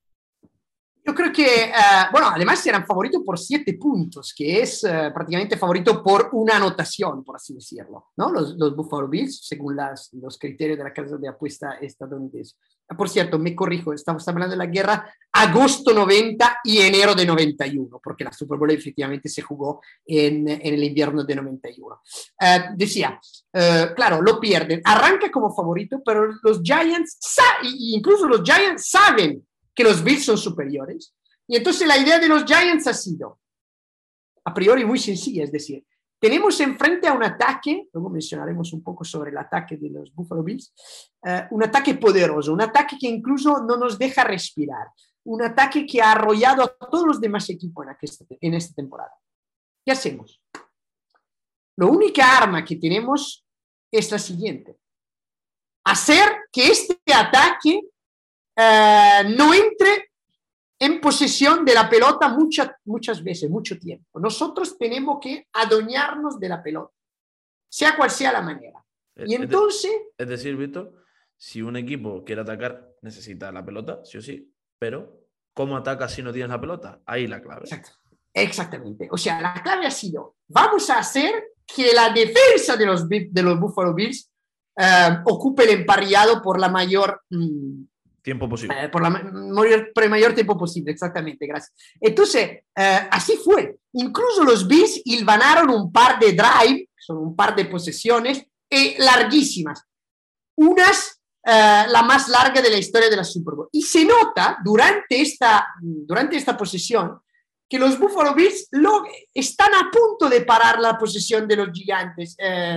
Yo creo que, además eran favoritos por 7 puntos, que es prácticamente favorito por una anotación, por así decirlo, ¿no? Los Buffalo Bills, según los criterios de la casa de apuesta estadounidense. Por cierto, me corrijo, estamos hablando de la guerra agosto 90 y enero de 91, porque la Super Bowl efectivamente se jugó en el invierno de 91. Claro, lo pierden, arranca como favorito, pero los Giants, incluso los Giants saben que los Bills son superiores. Y entonces la idea de los Giants ha sido, a priori, muy sencilla, es decir, tenemos enfrente a un ataque, luego mencionaremos un poco sobre el ataque de los Buffalo Bills, un ataque poderoso, un ataque que incluso no nos deja respirar, un ataque que ha arrollado a todos los demás equipos en esta temporada. ¿Qué hacemos? La única arma que tenemos es la siguiente: hacer que este ataque no entre en posesión de la pelota muchas veces, mucho tiempo. Nosotros tenemos que adueñarnos de la pelota, sea cual sea la manera. Y entonces... Es decir, Víctor, si un equipo quiere atacar, necesita la pelota, sí o sí, pero ¿cómo atacas si no tienes la pelota? Ahí la clave. Exactamente. O sea, la clave ha sido, vamos a hacer que la defensa de los Buffalo Bills ocupe el emparrillado por la mayor... tiempo posible. Por el mayor tiempo posible, exactamente, gracias. Entonces, así fue. Incluso los Bills hilvanaron un par de drive, son un par de posesiones larguísimas. Unas la más larga de la historia de la Super Bowl. Y se nota durante esta posesión que los Buffalo Bills están a punto de parar la posesión de los Gigantes.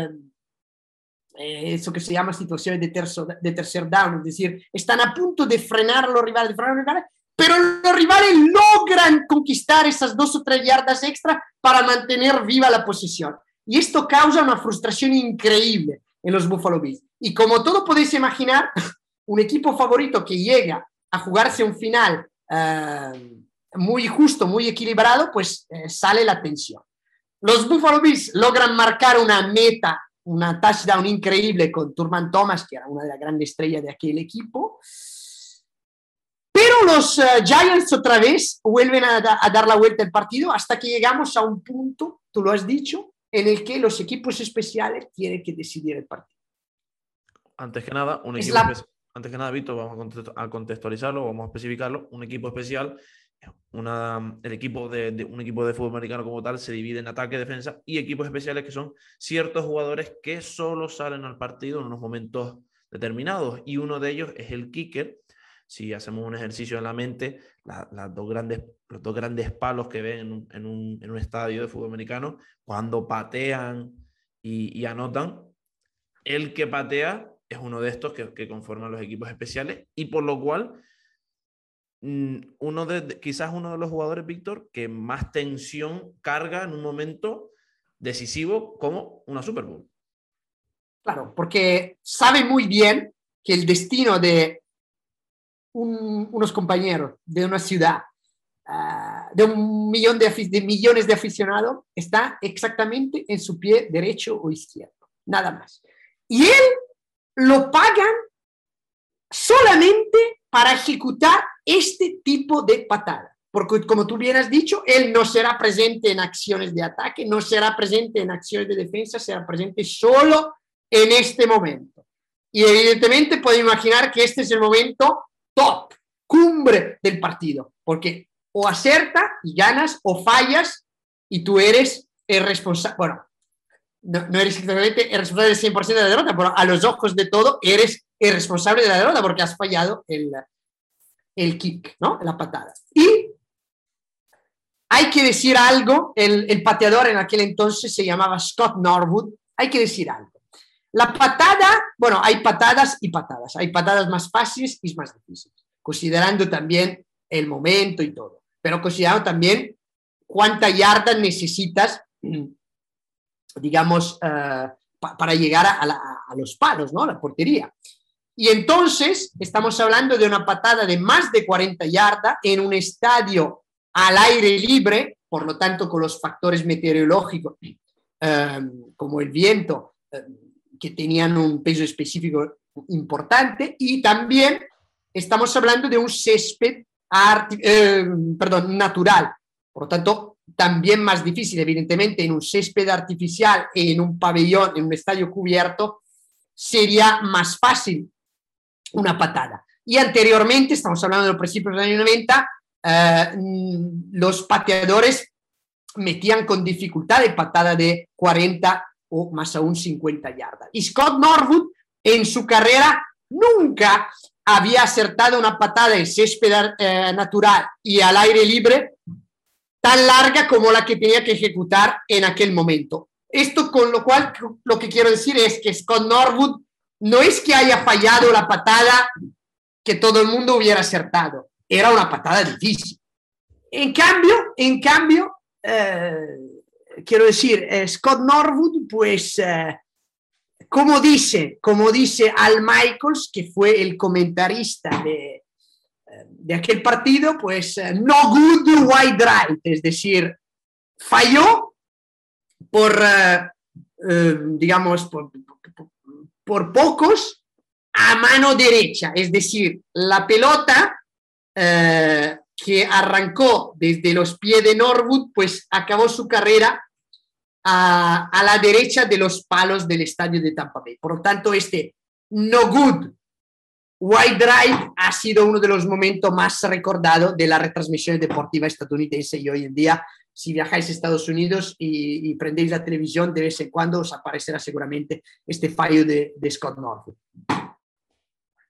Eso que se llama situaciones de tercer down, es decir, están a punto de frenar a los rivales, pero los rivales logran conquistar esas 2 o 3 yardas extra para mantener viva la posesión. Y esto causa una frustración increíble en los Buffalo Bills. Y como todo podéis imaginar, un equipo favorito que llega a jugarse un final muy justo, muy equilibrado, pues sale la tensión. Los Buffalo Bills logran marcar una touchdown increíble con Thurman Thomas, que era una de las grandes estrellas de aquel equipo. Pero los Giants otra vez vuelven a dar la vuelta al partido hasta que llegamos a un punto, tú lo has dicho, en el que los equipos especiales tienen que decidir el partido. Antes que nada, Víctor, vamos a contextualizarlo, vamos a especificarlo. Un equipo especial, un equipo de fútbol americano como tal, se divide en ataque, defensa y equipos especiales, que son ciertos jugadores que solo salen al partido en unos momentos determinados. Y uno de ellos es el kicker. Si hacemos un ejercicio en la mente, los dos grandes palos que ven en un estadio de fútbol americano, cuando patean y anotan, el que patea es uno de estos que conforman los equipos especiales, y por lo cual quizás uno de los jugadores, Víctor, que más tensión carga en un momento decisivo como una Super Bowl. Claro, porque sabe muy bien que el destino de unos compañeros de una ciudad, de millones de aficionados, está exactamente en su pie derecho o izquierdo, nada más. Y él lo pagan solamente para ejecutar este tipo de patada. Porque, como tú bien has dicho, él no será presente en acciones de ataque, no será presente en acciones de defensa, será presente solo en este momento. Y evidentemente puedo imaginar que este es el momento top, cumbre del partido, porque o acerta y ganas, o fallas y tú eres el responsable. Bueno, no eres exactamente el responsable del 100% de la derrota, pero a los ojos de todo eres el responsable de la derrota porque has fallado el kick, ¿no? La patada. Y hay que decir algo, el pateador en aquel entonces se llamaba Scott Norwood, hay que decir algo. La patada, bueno, hay patadas y patadas, hay patadas más fáciles y más difíciles, considerando también el momento y todo, pero considerando también cuánta yarda necesitas, digamos, para llegar a los palos, ¿no? La portería. Y entonces estamos hablando de una patada de más de 40 yardas en un estadio al aire libre, por lo tanto con los factores meteorológicos como el viento, que tenían un peso específico importante, y también estamos hablando de un césped natural, por lo tanto también más difícil, evidentemente en un césped artificial, en un pabellón, en un estadio cubierto, sería más fácil una patada. Y anteriormente, estamos hablando de los principios de los años 90, los pateadores metían con dificultad de patada de 40 o más aún 50 yardas. Y Scott Norwood en su carrera nunca había acertado una patada en césped natural y al aire libre tan larga como la que tenía que ejecutar en aquel momento. Esto con lo cual lo que quiero decir es que Scott Norwood no es que haya fallado la patada que todo el mundo hubiera acertado, era una patada difícil. En cambio, quiero decir, Scott Norwood, pues, como dice Al Michaels, que fue el comentarista de aquel partido, pues, no good wide right, es decir, falló digamos, por pocos a mano derecha, es decir, la pelota que arrancó desde los pies de Norwood, pues acabó su carrera a la derecha de los palos del estadio de Tampa Bay. Por lo tanto, este no good wide drive ha sido uno de los momentos más recordados de las retransmisiones deportivas estadounidenses, y hoy en día, si viajáis a Estados Unidos y prendéis la televisión, de vez en cuando os aparecerá seguramente este fallo de Scott Norwood.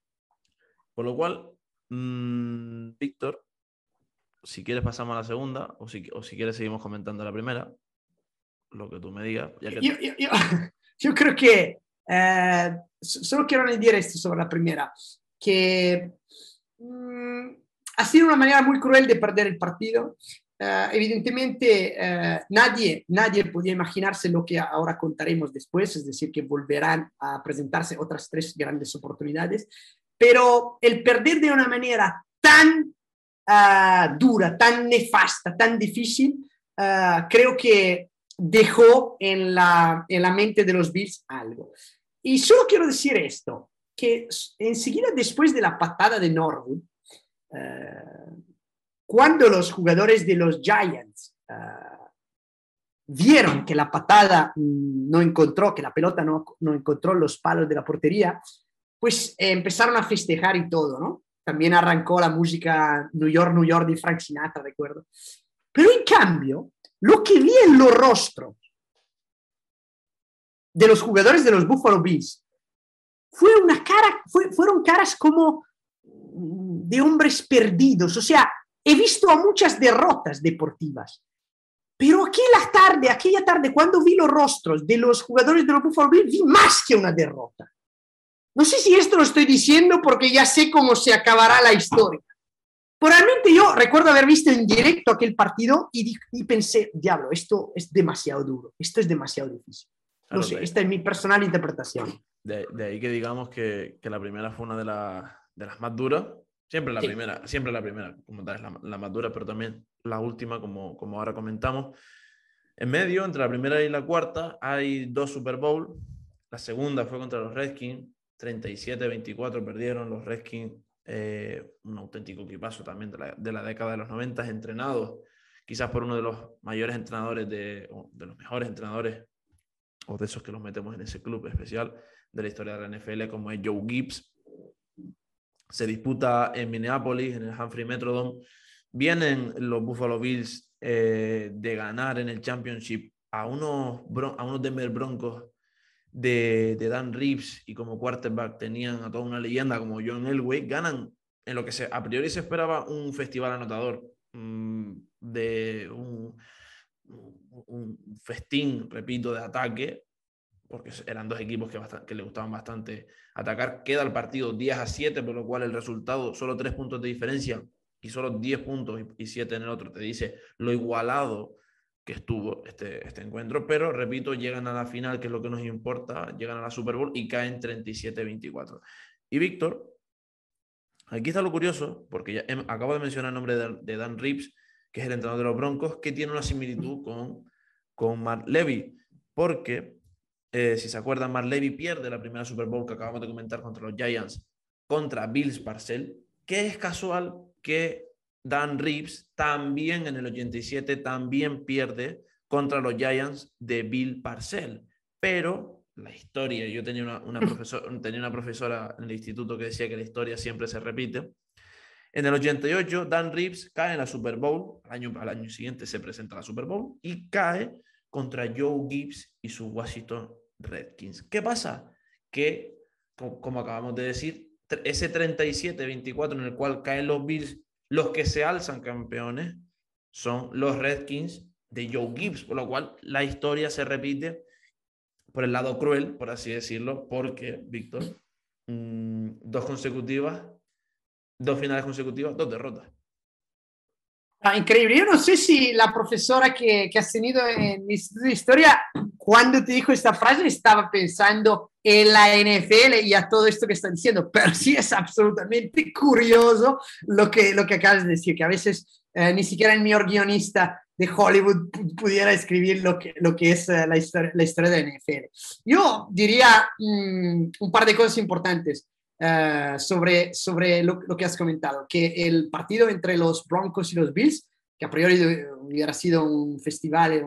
Por lo cual, Víctor, si quieres pasamos a la segunda, o si quieres seguimos comentando la primera, lo que tú me digas. Ya que... Yo creo que solo quiero añadir esto sobre la primera, que ha sido una manera muy cruel de perder el partido. Evidentemente, nadie podía imaginarse lo que ahora contaremos después, es decir, que volverán a presentarse otras 3 grandes oportunidades, pero el perder de una manera tan dura, tan nefasta, tan difícil, creo que dejó en la mente de los Bills algo. Y solo quiero decir esto, que enseguida después de la patada de Norwood, cuando los jugadores de los Giants vieron que la patada no encontró, que la pelota no encontró los palos de la portería, pues empezaron a festejar y todo, ¿no? También arrancó la música New York, New York de Frank Sinatra, recuerdo. Pero en cambio, lo que vi en los rostros de los jugadores de los Buffalo Bills fueron caras como de hombres perdidos. O sea, he visto a muchas derrotas deportivas, pero aquella tarde, cuando vi los rostros de los jugadores de los Buffalo Bills, vi más que una derrota. No sé si esto lo estoy diciendo porque ya sé cómo se acabará la historia. Pero realmente yo recuerdo haber visto en directo aquel partido y pensé, diablo, esto es demasiado duro, esto es demasiado difícil. No sé, esta es mi personal interpretación. De ahí que digamos que la primera fue una de las más duras. Siempre la primera, como tal, es la más dura, pero también la última, como ahora comentamos. En medio, entre la primera y la cuarta, hay 2 Super Bowl. La segunda fue contra los Redskins, 37-24 perdieron los Redskins, un auténtico equipazo también de la década de los 90, entrenados quizás por uno de los mayores entrenadores, de los mejores entrenadores, o de esos que los metemos en ese club especial de la historia de la NFL, como es Joe Gibbs. Se disputa en Minneapolis, en el Humphrey Metrodome. Vienen los Buffalo Bills de ganar en el Championship a unos Denver Broncos de Dan Reeves, y como quarterback tenían a toda una leyenda como John Elway. Ganan en lo que a priori se esperaba un festival anotador, de un festín, repito, de ataque, porque eran 2 equipos que le gustaban bastante atacar. Queda el partido 10-7, por lo cual el resultado, solo 3 puntos de diferencia y solo 10 puntos y 7 en el otro, te dice lo igualado que estuvo este encuentro. Pero repito, llegan a la final, que es lo que nos importa, llegan a la Super Bowl y caen 37-24. Y Víctor, aquí está lo curioso, porque ya acabo de mencionar el nombre de Dan Reeves, que es el entrenador de los Broncos, que tiene una similitud con Mark Levy, porque si se acuerdan, Mark Levy pierde la primera Super Bowl que acabamos de comentar contra los Giants, contra Bills Parcells, que es casual que Dan Reeves también en el 87 también pierde contra los Giants de Bill Parcells. Pero la historia, yo tenía una profesora en el instituto que decía que la historia siempre se repite. En el 88, Dan Reeves cae en la Super Bowl, al año siguiente se presenta la Super Bowl y cae contra Joe Gibbs y sus Washington Redskins. ¿Qué pasa? Que, como acabamos de decir, ese 37-24 en el cual caen los Bills, los que se alzan campeones son los Redskins de Joe Gibbs, por lo cual la historia se repite por el lado cruel, por así decirlo, porque, Víctor, 2 finales consecutivas, 2 derrotas. Increíble. Yo no sé si la profesora que has tenido en mi instituto de historia, cuando te dijo esta frase, estaba pensando en la NFL y a todo esto que está diciendo, pero sí es absolutamente curioso lo que acabas de decir, que a veces ni siquiera el mejor guionista de Hollywood pudiera escribir lo que es la historia de la NFL. Yo diría un par de cosas importantes. Sobre lo que has comentado, que el partido entre los Broncos y los Bills, que a priori hubiera sido un festival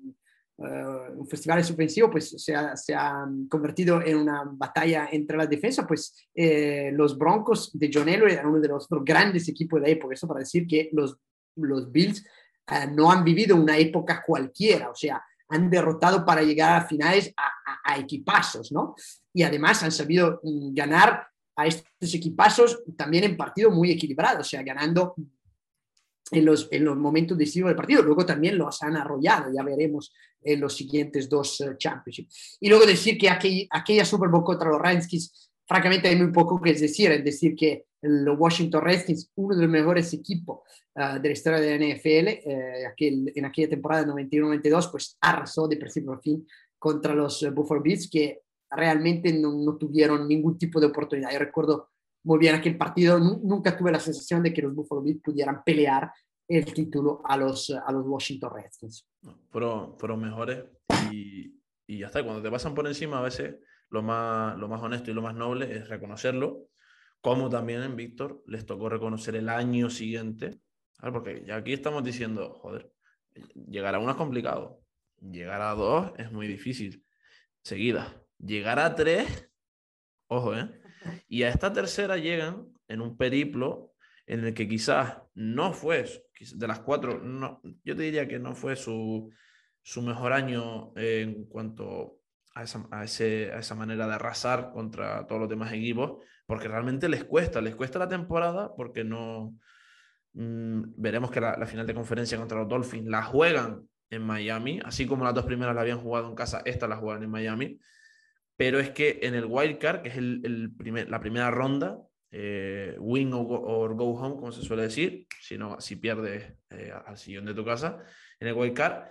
suspensivo, pues se ha convertido en una batalla entre la defensa. Pues los Broncos de John Elway eran uno de los otros grandes equipos de la época. Eso para decir que los Bills no han vivido una época cualquiera, o sea, han derrotado para llegar a finales a equipazos, ¿no? Y además han sabido ganar a estos equipazos también en partido muy equilibrado, o sea, ganando en los momentos decisivos del partido. Luego también los han arrollado, ya veremos en los siguientes dos Championships. Y luego decir que aquella Super Bowl contra los Redskins, francamente hay muy poco que decir, es decir que los Washington Redskins, uno de los mejores equipos de la historia de la NFL, en aquella temporada 91-92, pues arrasó de principio a fin contra los Buffalo Bills, que realmente no tuvieron ningún tipo de oportunidad. Yo recuerdo muy bien aquel partido, nunca tuve la sensación de que los Buffalo Bills pudieran pelear el título a los Washington Redskins. Fueron mejores y ya está. Cuando te pasan por encima, a veces lo más honesto y lo más noble es reconocerlo, como también en Víctor les tocó reconocer el año siguiente, ¿vale? Porque ya aquí estamos diciendo, joder, llegar a uno es complicado, llegar a dos es muy difícil, seguida. Llegar a tres, ojo, y a esta tercera llegan en un periplo en el que quizás no fue, de las cuatro, no, yo te diría que no fue su mejor año en cuanto a esa manera de arrasar contra todos los demás equipos, porque realmente les cuesta la temporada, porque no... veremos que la final de conferencia contra los Dolphins la juegan en Miami, así como las dos primeras la habían jugado en casa, esta la juegan en Miami, pero es que en el wild card, que es la primera ronda, win or go home, como se suele decir, si pierdes al sillón de tu casa, en el wild card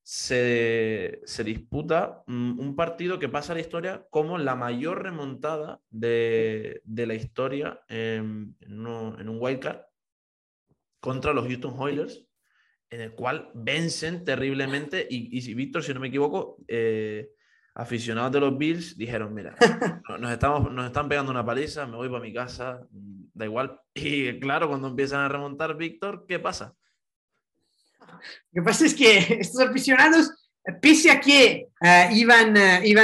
se disputa un partido que pasa a la historia como la mayor remontada de la historia en un wild card contra los Houston Oilers, en el cual vencen terriblemente y si Víctor, si no me equivoco, aficionados de los Bills dijeron, mira, nos están pegando una paliza, me voy para mi casa, da igual. Y claro, cuando empiezan a remontar, Víctor, ¿qué pasa? Lo que pasa es que estos aficionados, pese a que iban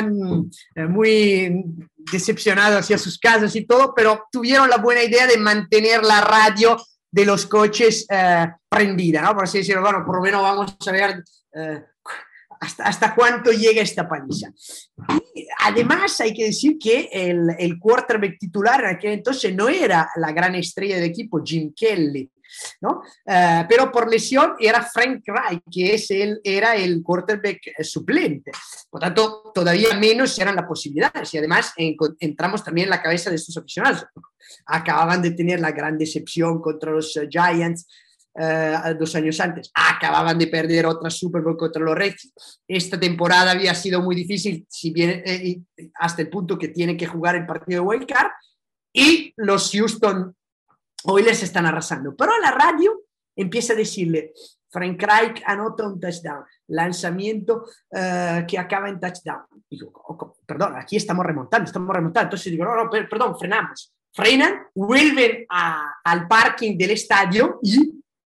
muy decepcionados hacia sus casas y todo, pero tuvieron la buena idea de mantener la radio de los coches prendida, ¿no? Por así decirlo, bueno, por lo menos vamos a ver hasta cuánto llega esta paliza. Y además hay que decir que el quarterback titular en aquel entonces no era la gran estrella del equipo, Jim Kelly, ¿no? Pero por lesión era Frank Reich, que era el quarterback suplente. Por tanto, todavía menos eran las posibilidades. Y además entramos también en la cabeza de estos aficionados. Acababan de tener la gran decepción contra los Giants 2 años antes. Acababan de perder otra Super Bowl contra los Redskins. Esta temporada había sido muy difícil, si bien, hasta el punto que tienen que jugar el partido de Wild Card. Y los Houston Oilers están arrasando, pero la radio empieza a decirle, Frank Reich anota un touchdown, lanzamiento que acaba en touchdown. Digo, perdón, aquí estamos remontando. Entonces digo, no, perdón, frenan, vuelven al parking del estadio y,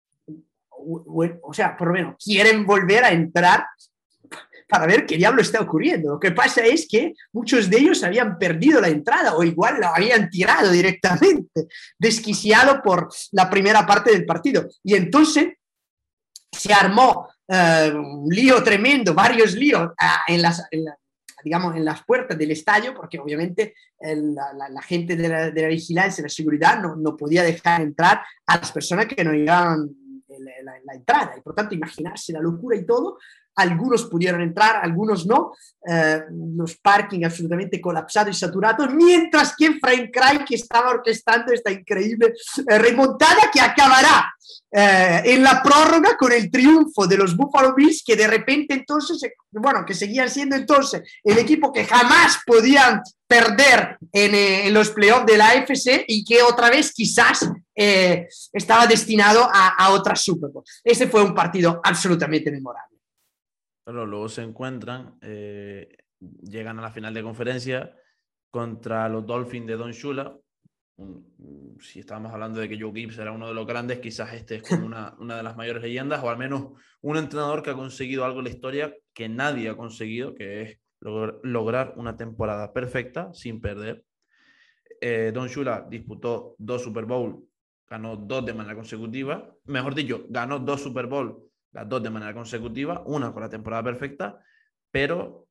o sea, por lo menos quieren volver a entrar para ver qué diablo está ocurriendo. Lo que pasa es que muchos de ellos habían perdido la entrada o igual la habían tirado directamente, desquiciado por la primera parte del partido. Y entonces se armó un lío tremendo, varios líos en las puertas del estadio, porque obviamente la gente de la vigilancia, la seguridad, no podía dejar entrar a las personas que no llegaban la entrada. Y por tanto, imaginarse la locura y todo. Algunos pudieron entrar, algunos no, los parking absolutamente colapsados y saturados, mientras que Frank Reich estaba orquestando esta increíble remontada que acabará en la prórroga con el triunfo de los Buffalo Bills, que de repente entonces, bueno, que seguían siendo entonces el equipo que jamás podían perder en los playoffs de la AFC y que otra vez quizás estaba destinado a otra Super Bowl. Ese fue un partido absolutamente memorable. Pero luego se encuentran, llegan a la final de conferencia contra los Dolphins de Don Shula. Si estábamos hablando de que Joe Gibbs era uno de los grandes, quizás este es como una de las mayores leyendas, o al menos un entrenador que ha conseguido algo en la historia que nadie ha conseguido, que es lograr una temporada perfecta sin perder. Don Shula disputó 2 Super Bowl, ganó 2 de manera consecutiva, mejor dicho, ganó 2 Super Bowl, las 2 de manera consecutiva, una con la temporada perfecta, pero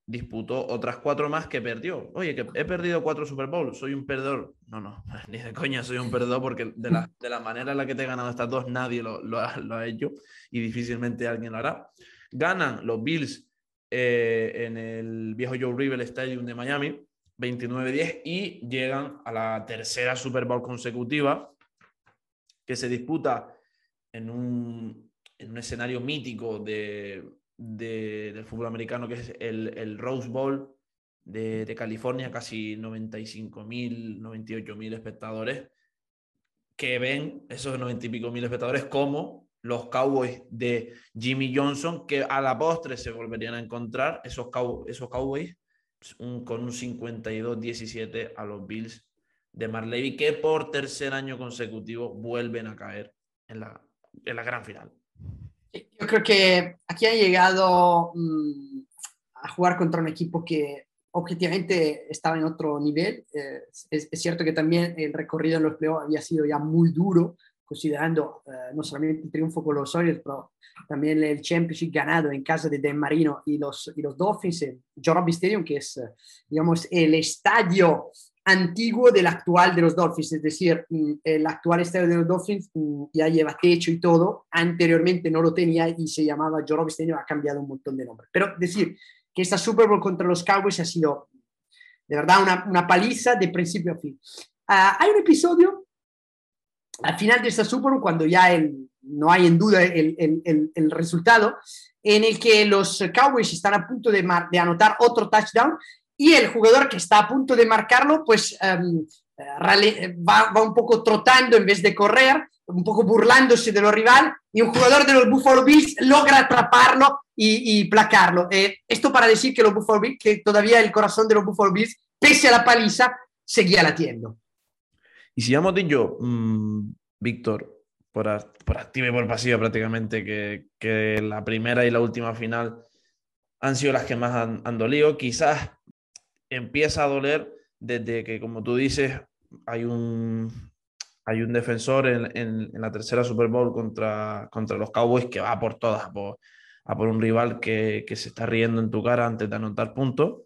disputó otras 4 más que perdió. Oye, que he perdido 4 Super Bowl, soy un perdedor. No, no, ni de coña soy un perdedor, porque de la manera en la que te he ganado estas 2, nadie lo ha hecho y difícilmente alguien lo hará. Ganan los Bills en el viejo Joe River Stadium de Miami, 29-10, y llegan a la tercera Super Bowl consecutiva que se disputa en un escenario mítico del fútbol americano, que es el Rose Bowl de California, casi 95.000, 98.000 espectadores, que ven esos 90 y pico mil espectadores como los Cowboys de Jimmy Johnson, que a la postre se volverían a encontrar esos Cowboys con un 52-17 a los Bills de Mark Levy, que por tercer año consecutivo vuelven a caer en la gran final. Yo creo que aquí han llegado a jugar contra un equipo que objetivamente estaba en otro nivel. Es cierto que también el recorrido en los playoffs había sido ya muy duro, considerando no solamente el triunfo con los Orioles, pero también el championship ganado en casa de Dan Marino y los Dolphins en Joe Robbie Stadium, que es, digamos, el estadio antiguo del actual de los Dolphins, es decir, el actual estadio de los Dolphins ya lleva techo y todo, anteriormente no lo tenía y se llamaba Joe Robbie Stadium, ha cambiado un montón de nombre. Pero decir que esta Super Bowl contra los Cowboys ha sido de verdad una paliza de principio a fin. Hay un episodio al final de esta Super Bowl, cuando ya no hay en duda el resultado, en el que los Cowboys están a punto de anotar otro touchdown, y el jugador que está a punto de marcarlo, pues va un poco trotando en vez de correr, un poco burlándose de los rivales, y un jugador de los Buffalo Bills logra atraparlo y placarlo. Esto para decir que los Buffalo Bills, que todavía el corazón de los Buffalo Bills, pese a la paliza, seguía latiendo. Y si ya hemos dicho, Víctor, por activa y por pasiva prácticamente, que la primera y la última final han sido las que más han dolido, quizás empieza a doler desde que, como tú dices, hay un defensor en la tercera Super Bowl contra los Cowboys que va por todas, a por un rival que se está riendo en tu cara antes de anotar puntos.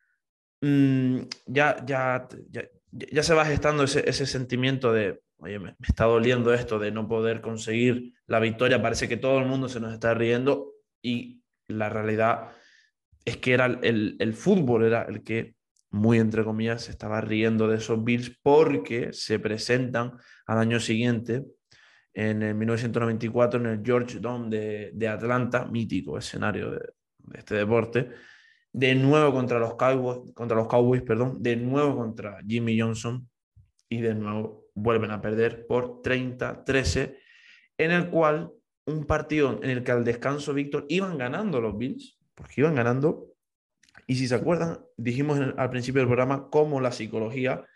Ya se va gestando ese sentimiento de, oye, me está doliendo esto de no poder conseguir la victoria, parece que todo el mundo se nos está riendo, y la realidad es que era el fútbol era el que, muy entre comillas, se estaba riendo de esos Bills, porque se presentan al año siguiente, en el 1994, en el George Dome de Atlanta, mítico escenario de este deporte, de nuevo contra los Cowboys, perdón, de nuevo contra Jimmy Johnson, y de nuevo vuelven a perder por 30-13, en el cual un partido en el que al descanso, Víctor, iban ganando los Bills, porque iban ganando, y si se acuerdan, dijimos al principio del programa cómo la psicología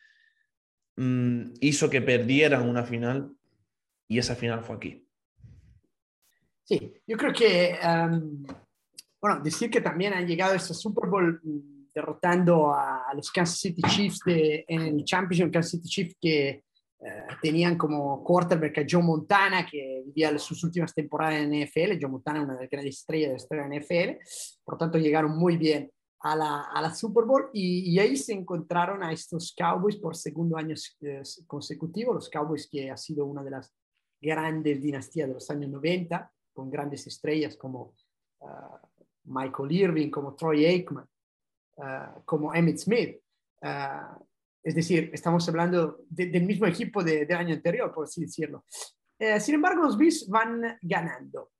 hizo que perdieran una final, y esa final fue aquí. Sí, yo creo que, bueno, decir que también han llegado a este Super Bowl derrotando a los Kansas City Chiefs en el Championship, Kansas City Chiefs que tenían como quarterback a Joe Montana, que vivía sus últimas temporadas en NFL. Joe Montana, una de las grandes estrellas de la historia de NFL, por lo tanto llegaron muy bien a la Super Bowl, y ahí se encontraron a estos Cowboys por segundo año consecutivo, los Cowboys que ha sido una de las grandes dinastías de los años 90, con grandes estrellas como Michael Irvin, como Troy Aikman, como Emmitt Smith. Es decir, estamos hablando del mismo equipo del año anterior, por así decirlo. Sin embargo, los Bills van ganando.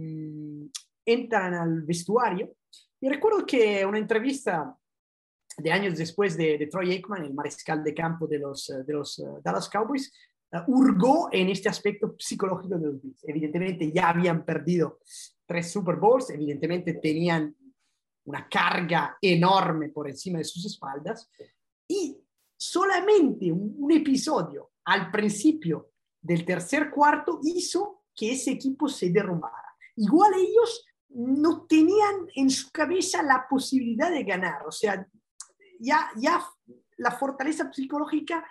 Entran al vestuario, y recuerdo que una entrevista de años después de Troy Aikman, el mariscal de campo de los Dallas Cowboys, hurgó en este aspecto psicológico de los Bills. Evidentemente ya habían perdido 3 Super Bowls, evidentemente tenían una carga enorme por encima de sus espaldas, y solamente un episodio al principio del tercer cuarto hizo que ese equipo se derrumbara. Igual ellos no tenían en su cabeza la posibilidad de ganar, o sea, ya la fortaleza psicológica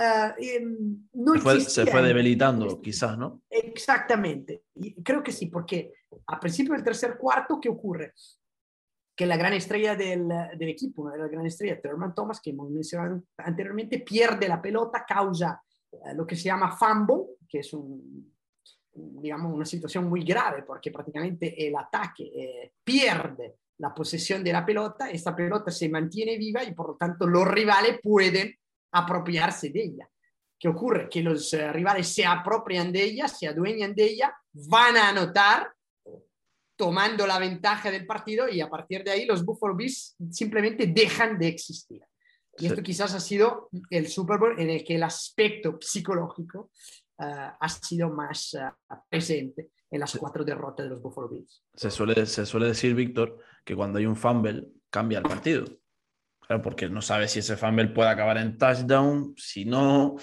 no existía. Se fue debilitando, quizás, ¿no? Exactamente, y creo que sí, porque al principio del tercer cuarto, ¿qué ocurre? que la gran estrella del equipo, una de las grandes estrellas, Thurman Thomas, que hemos mencionado anteriormente, pierde la pelota, causa lo que se llama fumble, que es digamos, una situación muy grave, porque prácticamente el ataque pierde la posesión de la pelota, esta pelota se mantiene viva y por lo tanto los rivales pueden apropiarse de ella. ¿Qué ocurre? Que los rivales se apropian de ella, se adueñan de ella, van a anotar, tomando la ventaja del partido, y a partir de ahí los Buffalo Bills simplemente dejan de existir. Y Sí. esto quizás ha sido el Super Bowl en el que el aspecto psicológico ha sido más presente en las 4 derrotas de los Buffalo Bills. Se suele decir, Víctor, que cuando hay un fumble cambia el partido. Claro, porque no sabes si ese fumble puede acabar en touchdown, si no,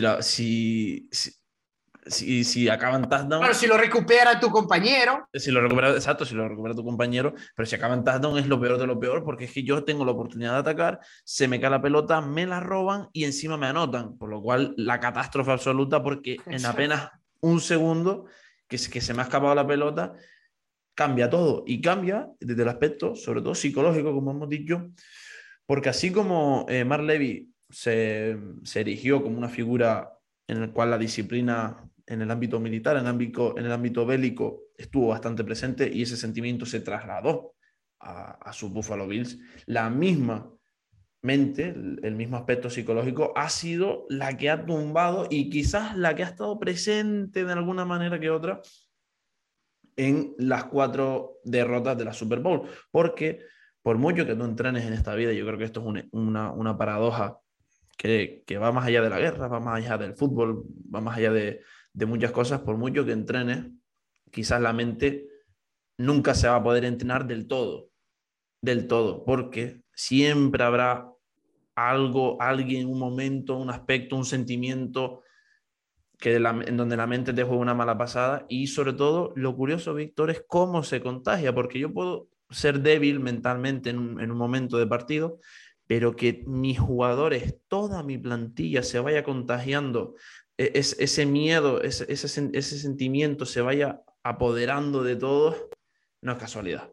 si acaba en Claro, touchdown. si lo recupera tu compañero. Si lo recupera, exacto, si lo recupera tu compañero, pero si acaba en touchdown es lo peor de lo peor, porque es que yo tengo la oportunidad de atacar, se me cae la pelota, me la roban y encima me anotan, por lo cual la catástrofe absoluta, porque en apenas un segundo que se me ha escapado la pelota, cambia todo, y cambia desde el aspecto, sobre todo psicológico, como hemos dicho, porque así como Mark Levy se erigió como una figura en la cual la disciplina en el ámbito militar, en el ámbito bélico, estuvo bastante presente, y ese sentimiento se trasladó a sus Buffalo Bills, la misma mente, el mismo aspecto psicológico, ha sido la que ha tumbado y quizás la que ha estado presente de alguna manera que otra en las 4 derrotas de la Super Bowl. Porque por mucho que tú entrenes en esta vida, yo creo que esto es una paradoja que va más allá de la guerra, va más allá del fútbol, va más allá de muchas cosas. Por mucho que entrenes, quizás la mente nunca se va a poder entrenar del todo, porque siempre habrá algo, alguien, un momento, un aspecto, un sentimiento en donde la mente te juega una mala pasada. Y sobre todo, lo curioso, Víctor, es cómo se contagia, porque yo puedo ser débil mentalmente en un momento de partido, pero que mis jugadores, toda mi plantilla se vaya contagiando, ese miedo, ese sentimiento se vaya apoderando de todos, no es casualidad.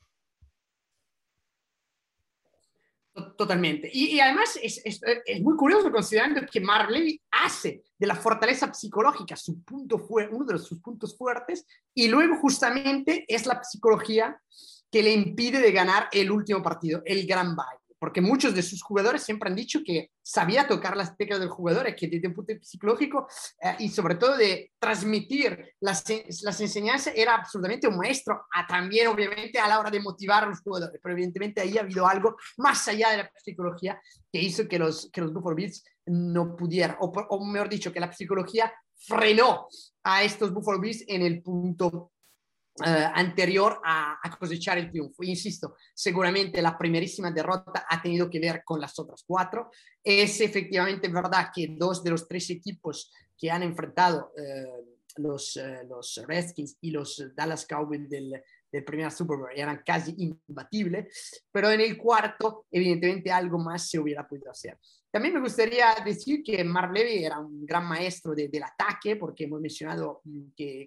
Totalmente. Y además es muy curioso considerando que Marley hace de la fortaleza psicológica uno de sus puntos fuertes, y luego justamente es la psicología que le impide de ganar el último partido, el gran baile. Porque muchos de sus jugadores siempre han dicho que sabía tocar las teclas del jugador, que desde un punto psicológico y sobre todo de transmitir las enseñanzas era absolutamente un maestro, también obviamente a la hora de motivar a los jugadores, pero evidentemente ahí ha habido algo más allá de la psicología que hizo que los Buffalo Bills no pudieran, o mejor dicho, que la psicología frenó a estos Buffalo Bills en el punto anterior a cosechar el triunfo. Insisto, seguramente la primerísima derrota ha tenido que ver con las otras 4. Es efectivamente verdad que 2 de los 3 equipos que han enfrentado los Redskins y los Dallas Cowboys del primer Super Bowl eran casi imbatibles, pero en el cuarto evidentemente algo más se hubiera podido hacer. También me gustaría decir que Mark Levy era un gran maestro del ataque, porque hemos mencionado que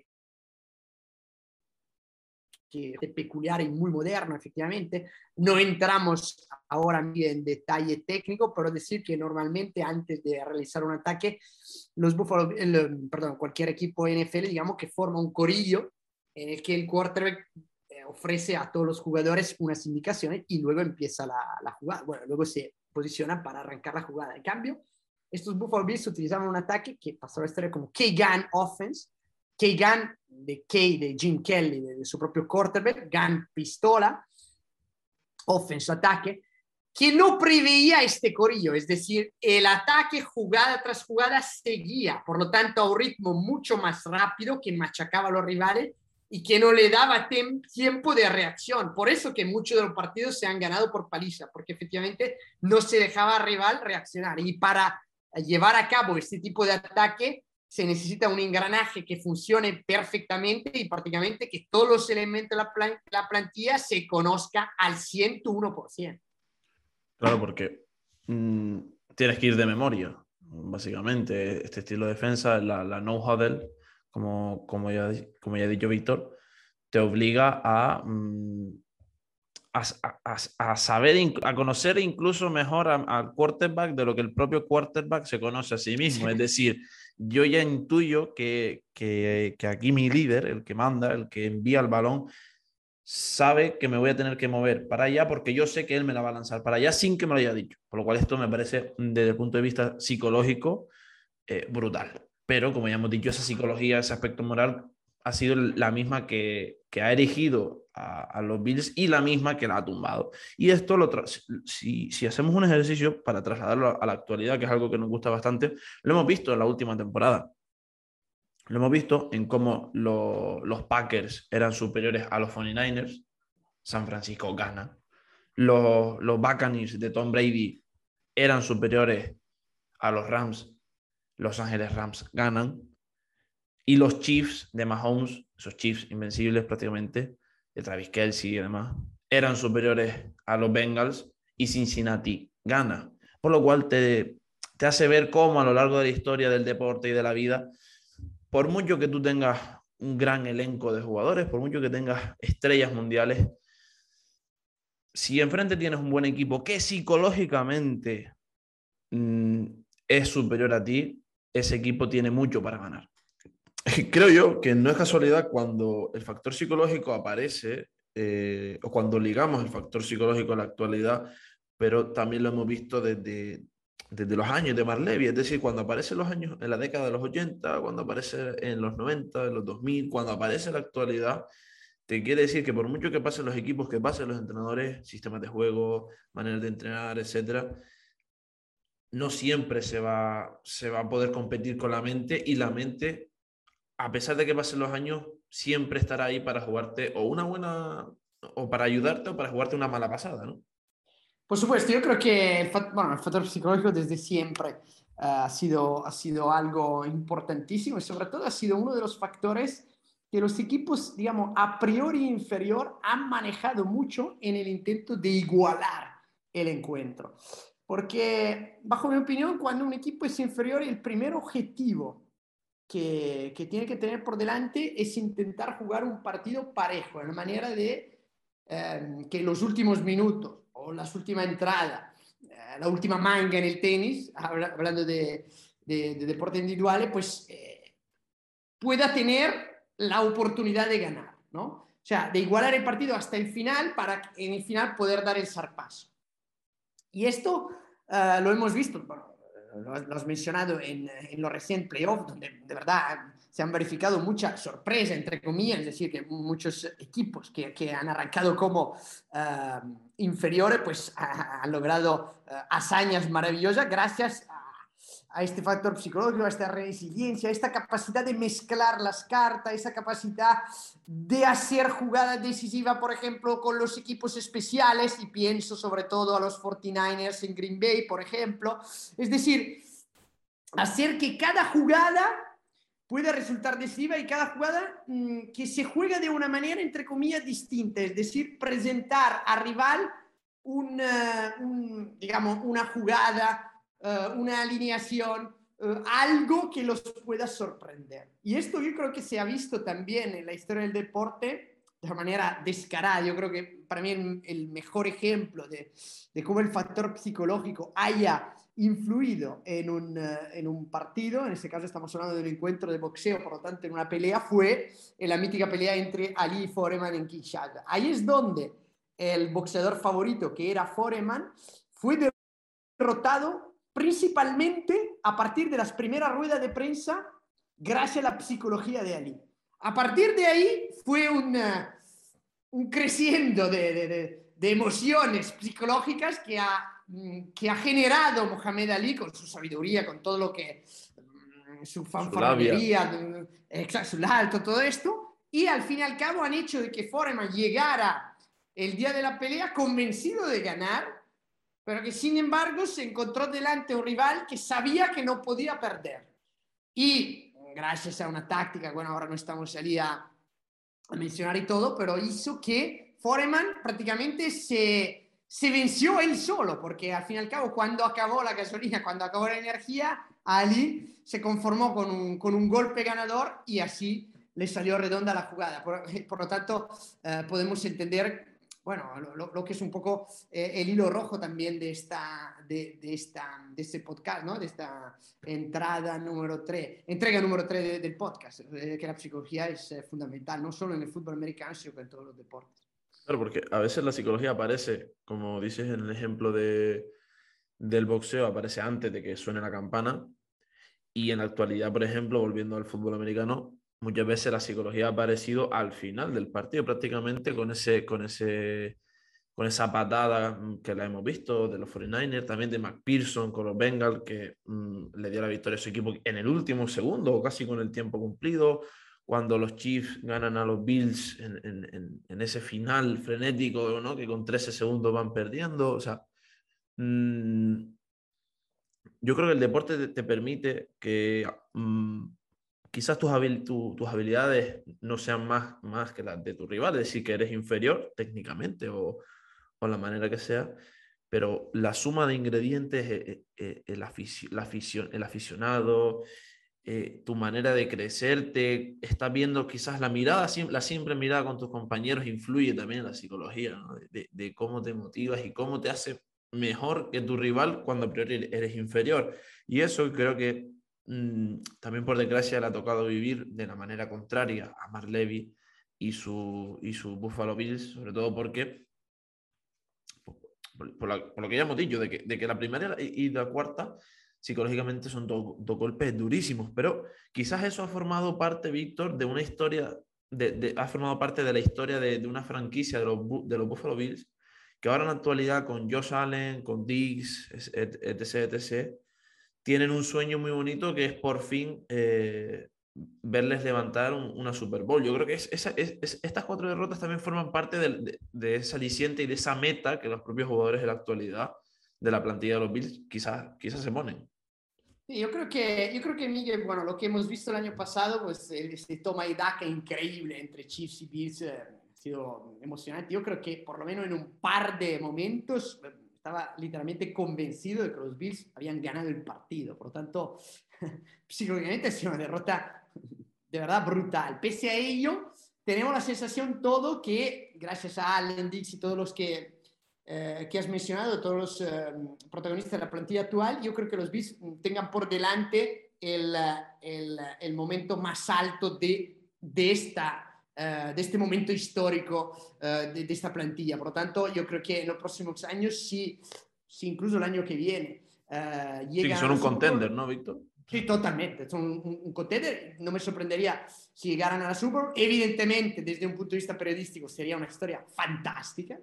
es peculiar y muy moderno, efectivamente. No entramos ahora en detalle técnico, pero decir que normalmente antes de realizar un ataque, cualquier equipo NFL, digamos que forma un corillo en el que el quarterback ofrece a todos los jugadores unas indicaciones y luego empieza la jugada. Bueno, luego se posiciona para arrancar la jugada. En cambio, estos Buffalo Bills utilizaban un ataque que pasó a la historia como K-Gun Offense. K-Gun de Jim Kelly, de su propio quarterback, Gun pistola, offense ataque, que no preveía este corillo, es decir, el ataque jugada tras jugada seguía, por lo tanto a un ritmo mucho más rápido, que machacaba a los rivales y que no le daba tiempo de reacción. Por eso que muchos de los partidos se han ganado por paliza, porque efectivamente no se dejaba al rival reaccionar. Y para llevar a cabo este tipo de ataque se necesita un engranaje que funcione perfectamente y prácticamente que todos los elementos de la plantilla se conozca al 101%. Claro, porque tienes que ir de memoria, básicamente. Este estilo de defensa, la no-huddle, como ya ha dicho Víctor, te obliga a saber, a conocer incluso mejor al quarterback de lo que el propio quarterback se conoce a sí mismo. Es decir, yo ya intuyo que aquí mi líder, el que manda, el que envía el balón, sabe que me voy a tener que mover para allá porque yo sé que él me la va a lanzar para allá sin que me lo haya dicho. Por lo cual esto me parece, desde el punto de vista psicológico, brutal. Pero como ya hemos dicho, esa psicología, ese aspecto moral ha sido la misma que ha erigido a los Bills y la misma que la ha tumbado. Y esto, si hacemos un ejercicio para trasladarlo a la actualidad, que es algo que nos gusta bastante, lo hemos visto en la última temporada. Lo hemos visto en cómo los Packers eran superiores a los 49ers, San Francisco gana. Los Buccaneers de Tom Brady eran superiores a los Rams, Los Ángeles Rams ganan. Y los Chiefs de Mahomes, esos Chiefs invencibles prácticamente, de Travis Kelce y demás, eran superiores a los Bengals y Cincinnati gana. Por lo cual te hace ver cómo a lo largo de la historia del deporte y de la vida, por mucho que tú tengas un gran elenco de jugadores, por mucho que tengas estrellas mundiales, si enfrente tienes un buen equipo que psicológicamente es superior a ti, ese equipo tiene mucho para ganar. Creo yo que no es casualidad cuando el factor psicológico aparece, o cuando ligamos el factor psicológico a la actualidad, pero también lo hemos visto desde los años de Marlevy, es decir, cuando aparece los años en la década de los 80, cuando aparece en los 90, en los 2000, cuando aparece la actualidad, te quiere decir que por mucho que pasen los equipos, que pasen los entrenadores, sistemas de juego, maneras de entrenar, etcétera, no siempre se va a poder competir con la mente, y la mente, a pesar de que pasen los años, siempre estará ahí para jugarte o una buena, o para ayudarte o para jugarte una mala pasada, ¿no? Por supuesto, yo creo que bueno, el factor psicológico desde siempre ha sido algo importantísimo y sobre todo ha sido uno de los factores que los equipos, digamos, a priori inferior han manejado mucho en el intento de igualar el encuentro. Porque, bajo mi opinión, cuando un equipo es inferior, el primer objetivo que tiene que tener por delante es intentar jugar un partido parejo, en la manera de que los últimos minutos o las últimas entradas, la última manga en el tenis, hablando de deportes individuales, pues pueda tener la oportunidad de ganar, ¿no? O sea, de igualar el partido hasta el final para en el final poder dar el zarpazo. Y esto lo hemos visto, bueno, lo has mencionado en los recientes playoffs, donde de verdad se han verificado muchas sorpresas, entre comillas, es decir, que muchos equipos que han arrancado como inferiores, pues han logrado hazañas maravillosas gracias a este factor psicológico, a esta resiliencia, a esta capacidad de mezclar las cartas, esa capacidad de hacer jugadas decisivas, por ejemplo, con los equipos especiales, y pienso sobre todo a los 49ers en Green Bay, por ejemplo. Es decir, hacer que cada jugada pueda resultar decisiva y cada jugada que se juega de una manera, entre comillas, distinta, es decir, presentar al rival digamos, una jugada, una alineación, algo que los pueda sorprender. Y esto yo creo que se ha visto también en la historia del deporte de una manera descarada. Yo creo que para mí el mejor ejemplo de cómo el factor psicológico haya influido en un partido, en este caso estamos hablando de un encuentro de boxeo, por lo tanto en una pelea, fue en la mítica pelea entre Ali y Foreman en Kinshasa. Ahí es donde el boxeador favorito, que era Foreman, fue derrotado principalmente a partir de las primeras ruedas de prensa gracias a la psicología de Ali. A partir de ahí fue un creciendo de emociones psicológicas que ha generado Mohamed Ali con su sabiduría, con todo lo que su fanfarronería, su alto, todo esto, y al fin y al cabo han hecho de que Foreman llegara el día de la pelea convencido de ganar, pero que sin embargo se encontró delante un rival que sabía que no podía perder. Y gracias a una táctica, bueno, ahora no estamos allí a mencionar y todo, pero hizo que Foreman prácticamente se venció él solo, porque al fin y al cabo, cuando acabó la gasolina, cuando acabó la energía, Ali se conformó con un golpe ganador y así le salió redonda la jugada. Por lo tanto, podemos entender bueno, lo que es un poco el hilo rojo también de este podcast, ¿no? De esta entrega número 3 del podcast, que la psicología es fundamental, no solo en el fútbol americano, sino en todos los deportes. Claro, porque a veces la psicología aparece, como dices en el ejemplo del boxeo, aparece antes de que suene la campana. Y en la actualidad, por ejemplo, volviendo al fútbol americano, muchas veces la psicología ha aparecido al final del partido, prácticamente con esa patada que la hemos visto de los 49ers, también de McPherson con los Bengals, que le dio la victoria a su equipo en el último segundo, o casi con el tiempo cumplido, cuando los Chiefs ganan a los Bills en ese final frenético, ¿no? Que con 13 segundos van perdiendo. O sea, yo creo que el deporte te permite que quizás tus habilidades no sean más que las de tu rival, es decir, que eres inferior técnicamente o la manera que sea, pero la suma de ingredientes, el aficionado, tu manera de crecerte, estás viendo quizás la mirada, la simple mirada con tus compañeros influye también en la psicología, ¿no? De cómo te motivas y cómo te hace mejor que tu rival cuando a priori eres inferior. Y eso creo que también por desgracia le ha tocado vivir de la manera contraria a Mark Levy y su Buffalo Bills, sobre todo porque por lo que ya hemos dicho, de que la primera y la cuarta psicológicamente son dos golpes durísimos, pero quizás eso ha formado parte, Víctor, de una historia, ha formado parte de la historia de una franquicia de los Buffalo Bills, que ahora en la actualidad con Josh Allen, con Diggs, etc., etc., tienen un sueño muy bonito que es por fin verles levantar una Super Bowl. Yo creo que estas 4 derrotas también forman parte de esa aliciente y de esa meta que los propios jugadores de la actualidad de la plantilla de los Bills quizás se ponen. Sí, yo creo que Miguel, bueno, lo que hemos visto el año pasado, pues este toma y daca increíble entre Chiefs y Bills ha sido emocionante. Yo creo que por lo menos en un par de momentos estaba literalmente convencido de que los Bills habían ganado el partido. Por lo tanto, psicológicamente ha sido una derrota de verdad brutal. Pese a ello, tenemos la sensación todo que gracias a Allen, Dix y todos los que has mencionado, todos los protagonistas de la plantilla actual, yo creo que los Bills tengan por delante el momento más alto de este momento histórico de esta plantilla. Por lo tanto, yo creo que en los próximos años, sí, incluso el año que viene, Sí, que llegan son a un la Super contender, Bowl. ¿no, Víctor? Sí, totalmente. Son un contender. No me sorprendería si llegaran a la Super Bowl. Evidentemente, desde un punto de vista periodístico, sería una historia fantástica.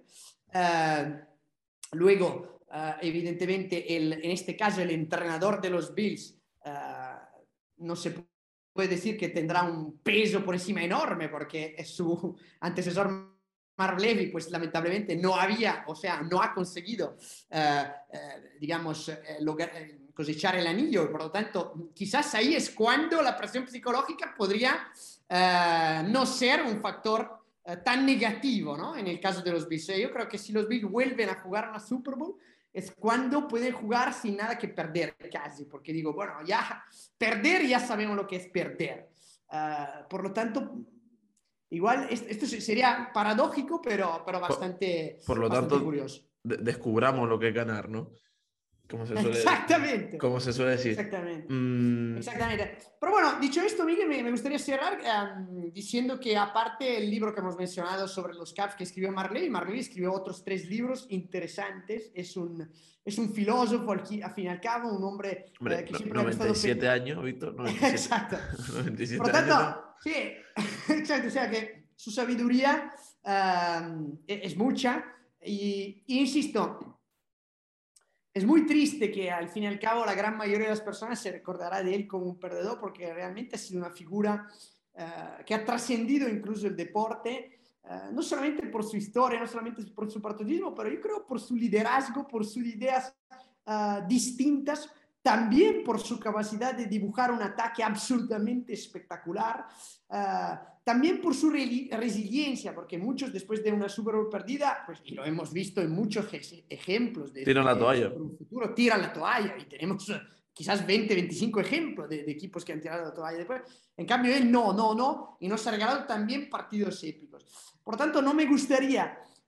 Luego, evidentemente, en este caso, el entrenador de los Bills no se puede decir que tendrá un peso por encima enorme, porque su antecesor Marv Levy, pues lamentablemente no ha conseguido, digamos, cosechar el anillo, y por lo tanto, quizás ahí es cuando la presión psicológica podría no ser un factor tan negativo, ¿no? En el caso de los Bills. Yo creo que si los Bills vuelven a jugar una Super Bowl, es cuando pueden jugar sin nada que perder, casi, porque digo, bueno, ya perder, ya sabemos lo que es perder. Por lo tanto, igual esto sería paradójico, pero Por, bastante, por lo bastante tanto, curioso. descubramos lo que es ganar, ¿no? Como se suele, Exactamente, como se suele decir. exactamente. Mm, Exactamente. Pero bueno, dicho esto, Miguel, me gustaría cerrar diciendo que aparte el libro que hemos mencionado sobre los Cavs que escribió Marley escribió otros 3 libros interesantes. Es un filósofo, al fin y al cabo, un hombre hombre, que siempre le ha gustado... 97 años, Víctor, 97, Exacto. Por 97 lo años. ¿No? tanto, sí, exacto, o sea que su sabiduría es mucha y insisto, es muy triste que al fin y al cabo la gran mayoría de las personas se recordará de él como un perdedor porque realmente ha sido una figura que ha trascendido incluso el deporte, no solamente por su historia, no solamente por su patriotismo, pero yo creo por su liderazgo, por sus ideas distintas, también por su capacidad de dibujar un ataque absolutamente espectacular, también por su resiliencia, porque muchos después de una Super Bowl perdida, pues, y lo hemos visto en muchos ejemplos de Tiran esto la que toalla. sobre un futuro tiran la toalla y tenemos quizás 20, 25 ejemplos de equipos que han tirado la toalla después. En cambio, él no, y nos ha regalado también partidos épicos. Por tanto, no me gustaría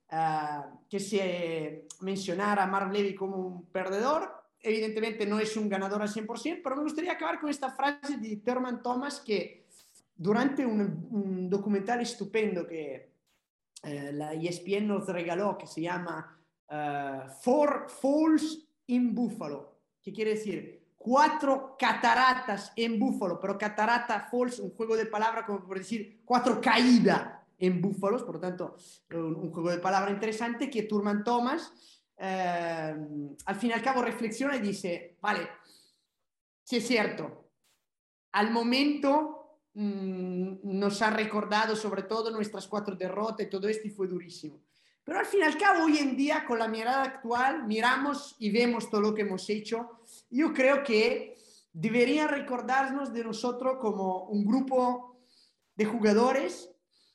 que se mencionara a Marv Levy como un perdedor. Evidentemente no es un ganador al 100%, pero me gustaría acabar con esta frase de Thurman Thomas que durante un documental estupendo que la ESPN nos regaló, que se llama Four Falls in Buffalo, que quiere decir 4 cataratas en Buffalo, pero catarata falls, un juego de palabras como por decir 4 caídas en búfalos, por lo tanto un juego de palabras interesante que Thurman Thomas al fin y al cabo reflexiona y dice, vale, sí es cierto, al momento nos ha recordado sobre todo nuestras 4 derrotas y todo esto y fue durísimo. Pero al fin y al cabo, hoy en día, con la mirada actual, miramos y vemos todo lo que hemos hecho. Yo creo que deberían recordarnos de nosotros como un grupo de jugadores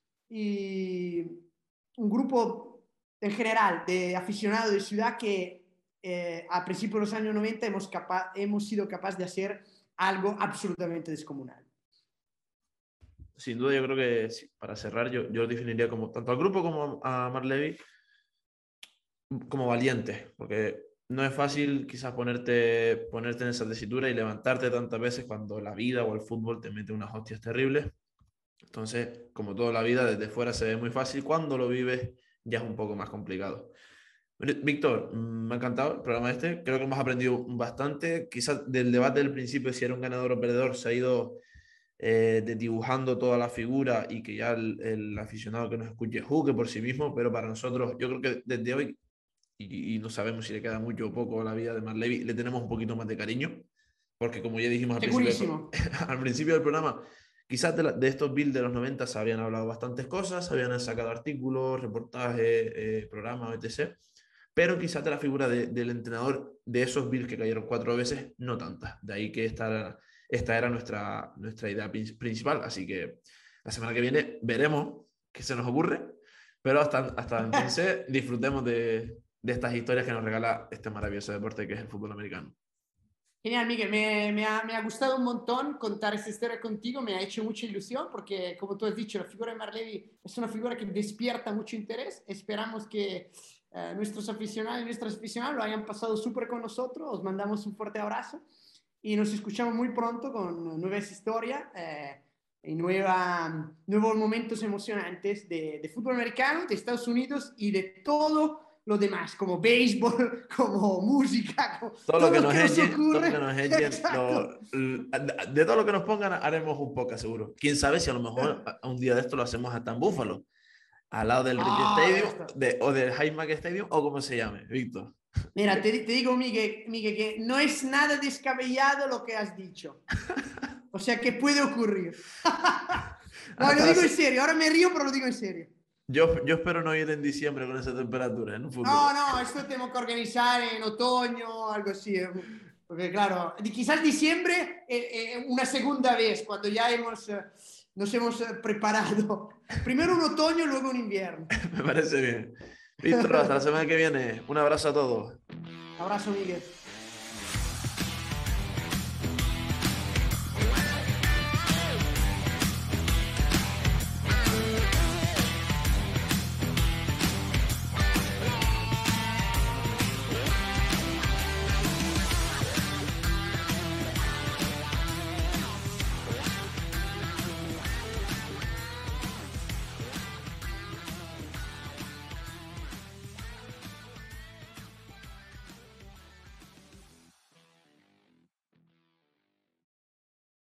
y un grupo en general de aficionados de ciudad que a principios de los años 90 hemos sido capaces de hacer algo absolutamente descomunal. Sin duda, yo creo que sí, para cerrar, yo lo definiría como tanto al grupo como a Marv Levy como valientes, porque no es fácil quizás ponerte en esa tesitura y levantarte tantas veces cuando la vida o el fútbol te mete unas hostias terribles. Entonces, como toda la vida, desde fuera se ve muy fácil, cuando lo vives ya es un poco más complicado. Víctor, me ha encantado el programa este, creo que hemos aprendido bastante, quizás del debate del principio si era un ganador o perdedor se ha ido dibujando toda la figura y que ya el aficionado que nos escuche juzgue por sí mismo, pero para nosotros, yo creo que desde hoy, y no sabemos si le queda mucho o poco a la vida de Marv Levy, le tenemos un poquito más de cariño, porque como ya dijimos Segurísimo. al principio del programa, quizás de estos Bills de los 90 se habían hablado bastantes cosas, se habían sacado artículos, reportajes, programas, etc. Pero quizás de la figura del entrenador de esos Bills que cayeron 4 veces, no tantas. De ahí que esta era nuestra idea principal. Así que la semana que viene veremos qué se nos ocurre. Pero hasta entonces disfrutemos de estas historias que nos regala este maravilloso deporte que es el fútbol americano. Genial, Miguel, me ha gustado un montón contar esta historia contigo, me ha hecho mucha ilusión porque, como tú has dicho, la figura de Marv Levy es una figura que despierta mucho interés. Esperamos que nuestros aficionados y nuestras aficionadas lo hayan pasado súper con nosotros. Os mandamos un fuerte abrazo y nos escuchamos muy pronto con nuevas historias y nuevos momentos emocionantes de fútbol americano, de Estados Unidos y de todo lo demás, como béisbol, como música, como todo lo que nos echen, ocurre. todo lo que nos echen, de todo lo que nos pongan haremos un poco, seguro. Quién sabe si a lo mejor a un día de esto lo hacemos hasta en Búfalo, al lado del Rich Stadium o del Highmark Stadium o como se llame, Víctor. Mira, te digo, Miguel, que no es nada descabellado lo que has dicho. O sea, que puede ocurrir. No, lo digo en serio, ahora me río, pero lo digo en serio. Yo espero no ir en diciembre con esa temperatura en un futuro. No, esto tenemos que organizar en otoño, algo así. Porque claro, quizás diciembre una segunda vez, cuando ya nos hemos preparado. Primero un otoño, luego un invierno. Me parece bien. Víctor, hasta la semana que viene. Un abrazo a todos. Abrazo, Miguel.